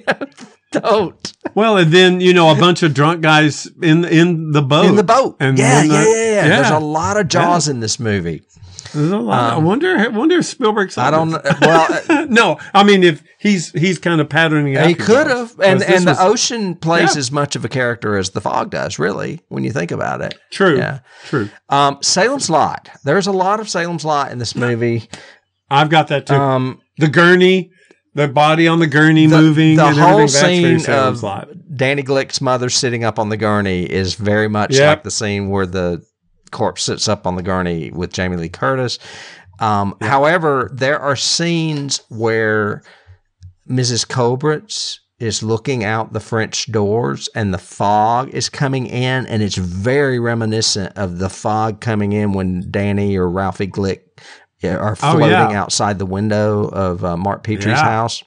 Don't. Well, and then, a bunch of drunk guys in the boat. In the boat. And yeah. There's a lot of Jaws in this movie. There's a lot. I wonder if Spielberg saw I don't know. Well, no. I mean, if he's kind of patterning after he could have, and the ocean plays as as much of a character as the fog does, really, when you think about it. True. Yeah. True. Salem's Lot. There's a lot of Salem's Lot in this movie. I've got that too. The gurney, the body on the gurney moving, the and whole everything. scene of Danny Glick's mother sitting up on the gurney is very much like the scene where the corpse sits up on the gurney with Jamie Lee Curtis. However, there are scenes where Mrs. Cobritz is looking out the French doors and the fog is coming in, and it's very reminiscent of the fog coming in when Danny or Ralphie Glick are floating outside the window of Mark Petrie's house.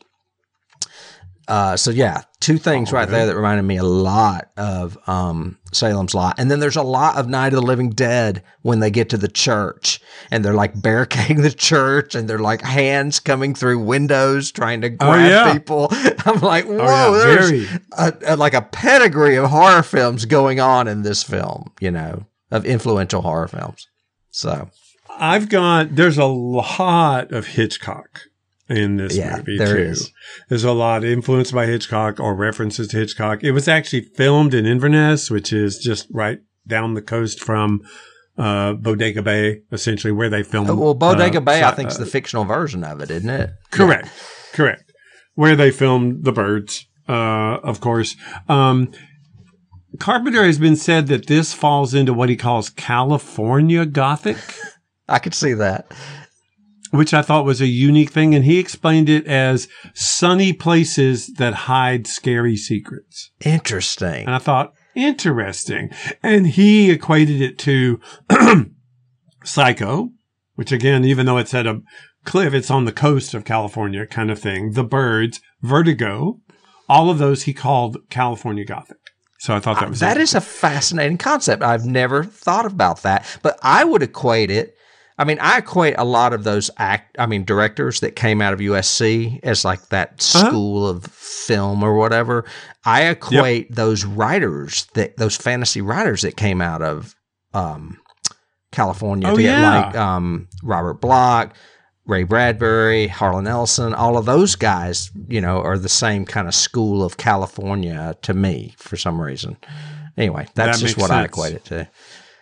Two things there that reminded me a lot of Salem's Lot. And then there's a lot of Night of the Living Dead when they get to the church and they're like barricading the church and they're like hands coming through windows trying to grab people. I'm like, whoa, there's like a pedigree of horror films going on in this film, of influential horror films. So there's a lot of Hitchcock in this movie there too. Is. There's a lot influenced by Hitchcock or references to Hitchcock. It was actually filmed in Inverness, which is just right down the coast from Bodega Bay, essentially where they filmed. Well, Bodega Bay, I think, is the fictional version of it, isn't it? Correct. Where they filmed The Birds, of course. Carpenter has been said that this falls into what he calls California Gothic. I could see that. Which I thought was a unique thing. And he explained it as sunny places that hide scary secrets. Interesting. And I thought, interesting. And he equated it to Psycho, which again, even though it's at a cliff, it's on the coast of California kind of thing. The Birds, Vertigo, all of those he called California Gothic. So I thought that was that is a fascinating concept. I've never thought about that, but I would equate it. I equate a lot of those directors that came out of USC as like that school of film or whatever. I equate those writers, those fantasy writers that came out of California, like Robert Bloch, Ray Bradbury, Harlan Ellison, all of those guys, are the same kind of school of California to me for some reason. Anyway, that's just what I equate it to.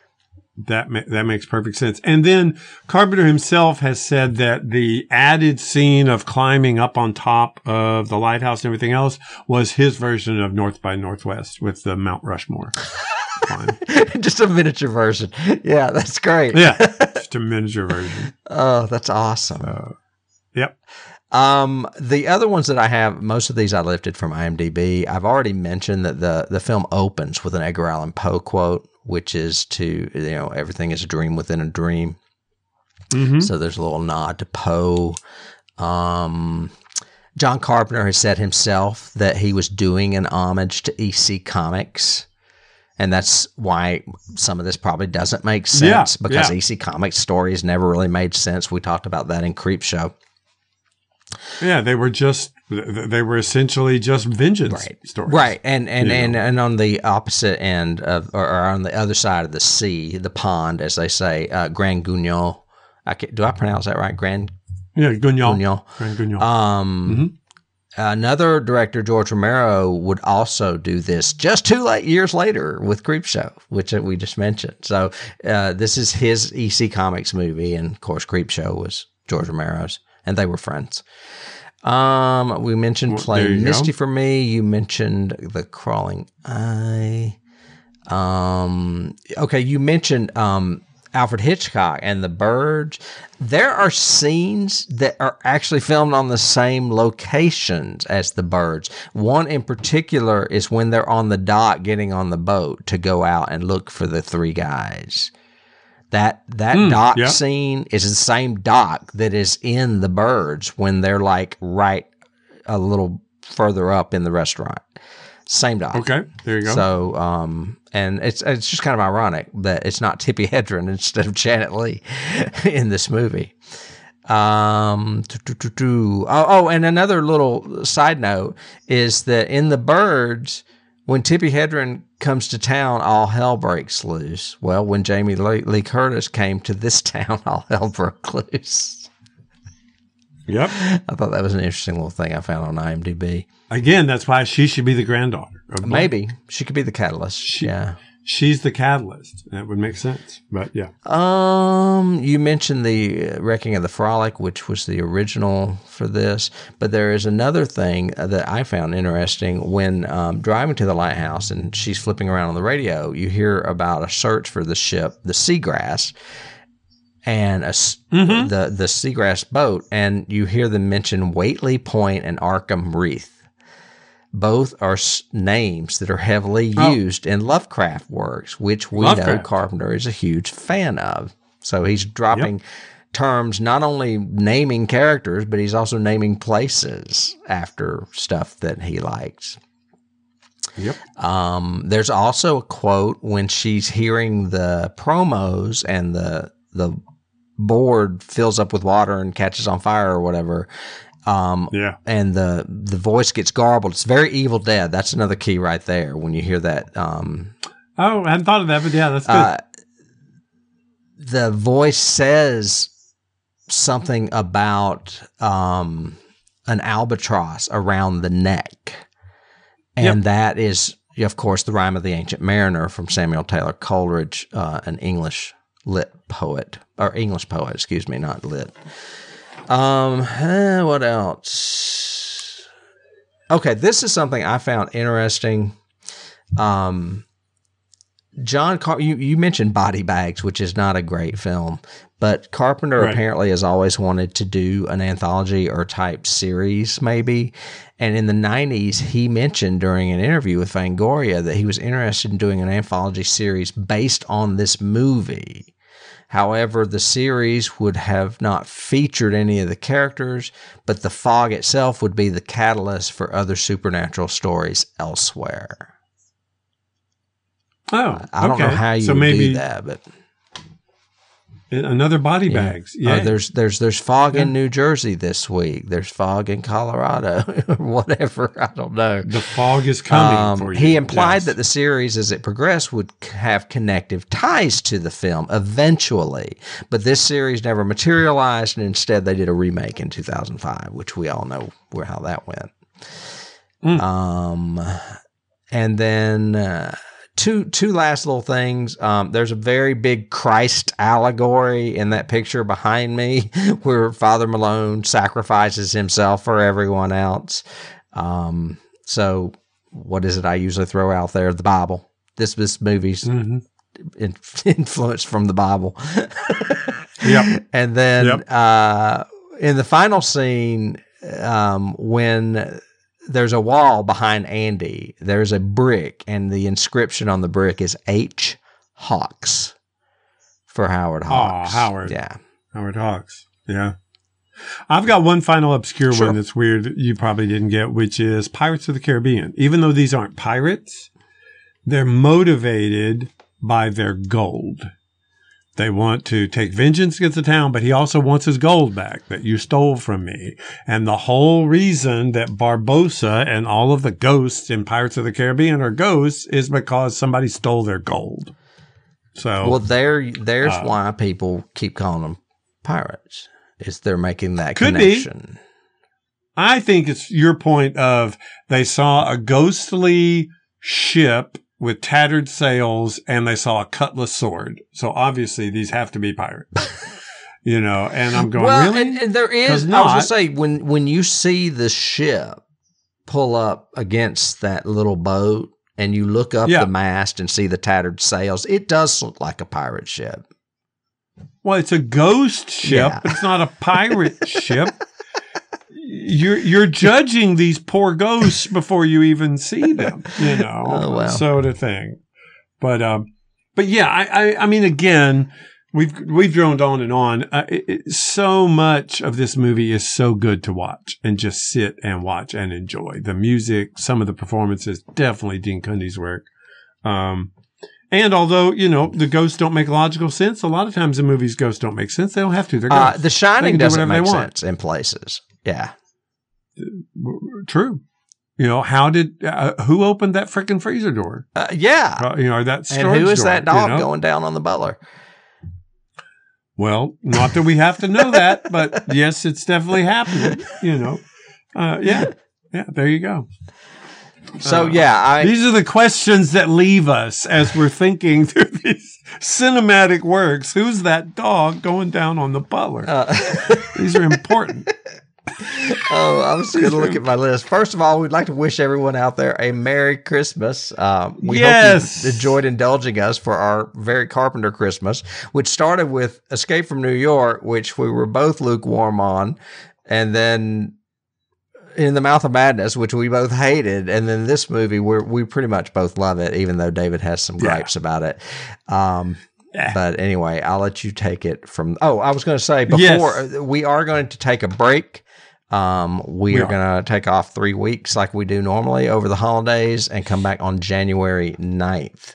That makes perfect sense. And then Carpenter himself has said that the added scene of climbing up on top of the lighthouse and everything else was his version of North by Northwest with the Mount Rushmore climb. Just a miniature version. Yeah, that's great. Yeah, just a miniature version. Oh, that's awesome. Yep. The other ones that I have, most of these I lifted from IMDb. I've already mentioned that the film opens with an Edgar Allan Poe quote, which is everything is a dream within a dream. Mm-hmm. So there's a little nod to Poe. John Carpenter has said himself that he was doing an homage to EC Comics. And that's why some of this probably doesn't make sense because EC Comics stories never really made sense. We talked about that in Creepshow. Yeah, they were essentially just vengeance stories. Right. And on the opposite end or on the other side of the sea, the pond, as they say, Grand Guignol. Do I pronounce that right? Grand Guignol. Grand Guignol. Another director, George Romero, would also do this just 2 years later with Creepshow, which we just mentioned. So this is his EC Comics movie, and of course Creepshow was George Romero's. And they were friends. We mentioned Play Misty for Me. You mentioned The Crawling Eye. Okay, you mentioned Alfred Hitchcock and The Birds. There are scenes that are actually filmed on the same locations as The Birds. One in particular is when they're on the dock getting on the boat to go out and look for the 3 guys. That dock scene is the same dock that is in The Birds when they're right a little further up in the restaurant. Same dock. Okay, there you go. So, and it's just kind of ironic that it's not Tippi Hedren instead of Janet Leigh in this movie. And another little side note is that in The Birds, when Tippi Hedren comes to town, all hell breaks loose. Well, when Jamie Lee Curtis came to this town, all hell broke loose. Yep. I thought that was an interesting little thing I found on IMDb. Again, that's why she should be the granddaughter. Maybe. She could be the catalyst. She's the catalyst. That would make sense. But yeah. You mentioned the Wrecking of the Frolic, which was the original for this. But there is another thing that I found interesting. When driving to the lighthouse and she's flipping around on the radio, you hear about a search for the ship, the Seagrass, and the Seagrass boat. And you hear them mention Whately Point and Arkham Reef. Both are names that are heavily used in Lovecraft works, which we know Carpenter is a huge fan of. So he's dropping terms, not only naming characters, but he's also naming places after stuff that he likes. Yep. There's also a quote when she's hearing the promos and the board fills up with water and catches on fire or whatever. And the voice gets garbled. It's very Evil Dead. That's another key right there when you hear that. I hadn't thought of that, but yeah, that's good. The voice says something about an albatross around the neck. And that is, of course, the Rime of the Ancient Mariner from Samuel Taylor Coleridge, an English poet, excuse me, not lit. What else? Okay, this is something I found interesting. You mentioned Body Bags, which is not a great film, but Carpenter apparently has always wanted to do an anthology or type series, maybe. And in the 90s, he mentioned during an interview with Fangoria that he was interested in doing an anthology series based on this movie. However, the series would have not featured any of the characters, but the fog itself would be the catalyst for other supernatural stories elsewhere. Oh, I don't know how you would do that, but another Body Bags. Yeah, there's fog in New Jersey this week. There's fog in Colorado, or whatever. I don't know. The fog is coming for you. He implied that the series, as it progressed, would have connective ties to the film eventually, but this series never materialized, and instead they did a remake in 2005, which we all know how that went. And then two last little things. There's a very big Christ allegory in that picture behind me where Father Malone sacrifices himself for everyone else. So what is it I usually throw out there? The Bible. This movie's influenced from the Bible. Yep. And then in the final scene, when there's a wall behind Andy, there's a brick, and the inscription on the brick is H. Hawks for Howard Hawks. Oh, Howard. Yeah. Howard Hawks. Yeah. I've got one final obscure one that's weird you probably didn't get, which is Pirates of the Caribbean. Even though these aren't pirates, they're motivated by their gold. They want to take vengeance against the town, but he also wants his gold back that you stole from me. And the whole reason that Barbossa and all of the ghosts in Pirates of the Caribbean are ghosts is because somebody stole their gold. So, well, there's why people keep calling them pirates. Is they're making that could connection. Be. I think it's your point of they saw a ghostly ship with tattered sails, and they saw a cutlass sword. So obviously these have to be pirates, and I'm going, really? And there is, I was going to say, when you see the ship pull up against that little boat and you look up the mast and see the tattered sails, it does look like a pirate ship. Well, it's a ghost ship. Yeah. It's not a pirate ship. You're judging these poor ghosts before you even see them, sort of thing. But yeah, I mean, again, we've droned on and on. So much of this movie is so good to watch and just sit and watch and enjoy. The music, some of the performances, definitely Dean Cundey's work. And although, the ghosts don't make logical sense, a lot of times in movies, ghosts don't make sense. They don't have to. They're ghosts. The Shining doesn't make sense in places. Yeah. True. How did who opened that freaking freezer door? Or that storage door. And who is that dog going down on the butler? Well, not that we have to know that, but yes, it's definitely happening. Yeah. There you go. So these are the questions that leave us as we're thinking through these cinematic works. Who's that dog going down on the butler? These are important. I was going to look at my list. First of all, we'd like to wish everyone out there a Merry Christmas. We hope you enjoyed indulging us for our very Carpenter Christmas, which started with Escape from New York, which we were both lukewarm on, and then In the Mouth of Madness, which we both hated, and then this movie, we pretty much both love it, even though David has some gripes about it. But anyway, I'll let you take it from. Oh, I was going to say before we are going to take a break. We are going to take off 3 weeks like we do normally over the holidays and come back on January 9th.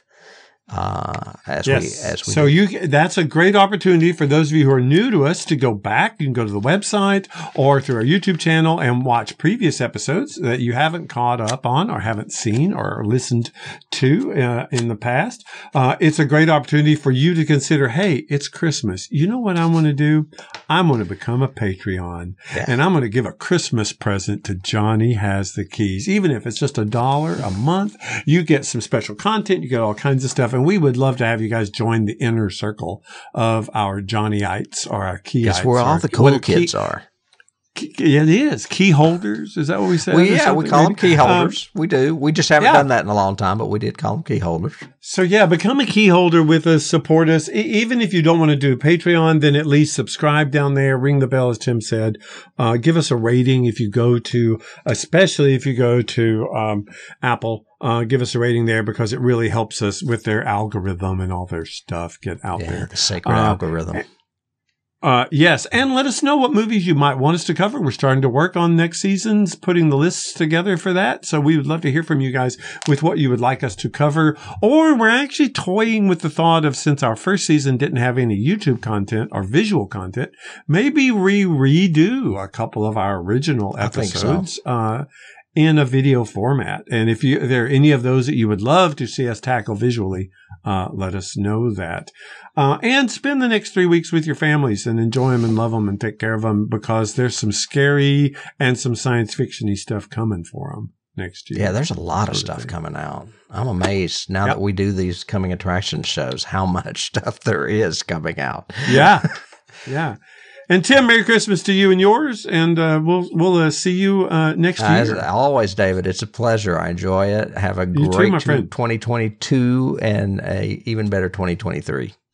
That's a great opportunity for those of you who are new to us to go back. You can go to the website or through our YouTube channel and watch previous episodes that you haven't caught up on or haven't seen or listened to in the past. It's a great opportunity for you to consider, hey, it's Christmas. You know what I want to do? I'm going to become a Patreon and I'm going to give a Christmas present to Johnny Has the Keys. Even if it's just $1 a month, you get some special content. You get all kinds of stuff. And we would love to have you guys join the inner circle of our Johnnyites or our Keyites. That's where all the cool kids are. It is. Key holders. Is that what we said? Well, we call them key holders. We do. We just haven't done that in a long time, but we did call them key holders. So, become a key holder with us. Support us. Even if you don't want to do Patreon, then at least subscribe down there. Ring the bell, as Tim said. Give us a rating if you go to, especially if you go to Apple. Give us a rating there because it really helps us with their algorithm and all their stuff get out there. The sacred algorithm. Yes, and let us know what movies you might want us to cover. We're starting to work on next season's, putting the lists together for that. So we would love to hear from you guys with what you would like us to cover. Or we're actually toying with the thought of, since our first season didn't have any YouTube content or visual content, maybe redo a couple of our original episodes. In a video format. And if there are any of those that you would love to see us tackle visually, let us know that. And spend the next 3 weeks with your families and enjoy them and love them and take care of them because there's some scary and some science fiction-y stuff coming for them. next year. Yeah, there's a lot of stuff coming out. I'm amazed now that we do these coming attraction shows, how much stuff there is coming out. Yeah. Yeah. And Tim, Merry Christmas to you and yours, and we'll see you next year. As always, David, it's a pleasure. I enjoy it. Have a great 2022 and a even better 2023.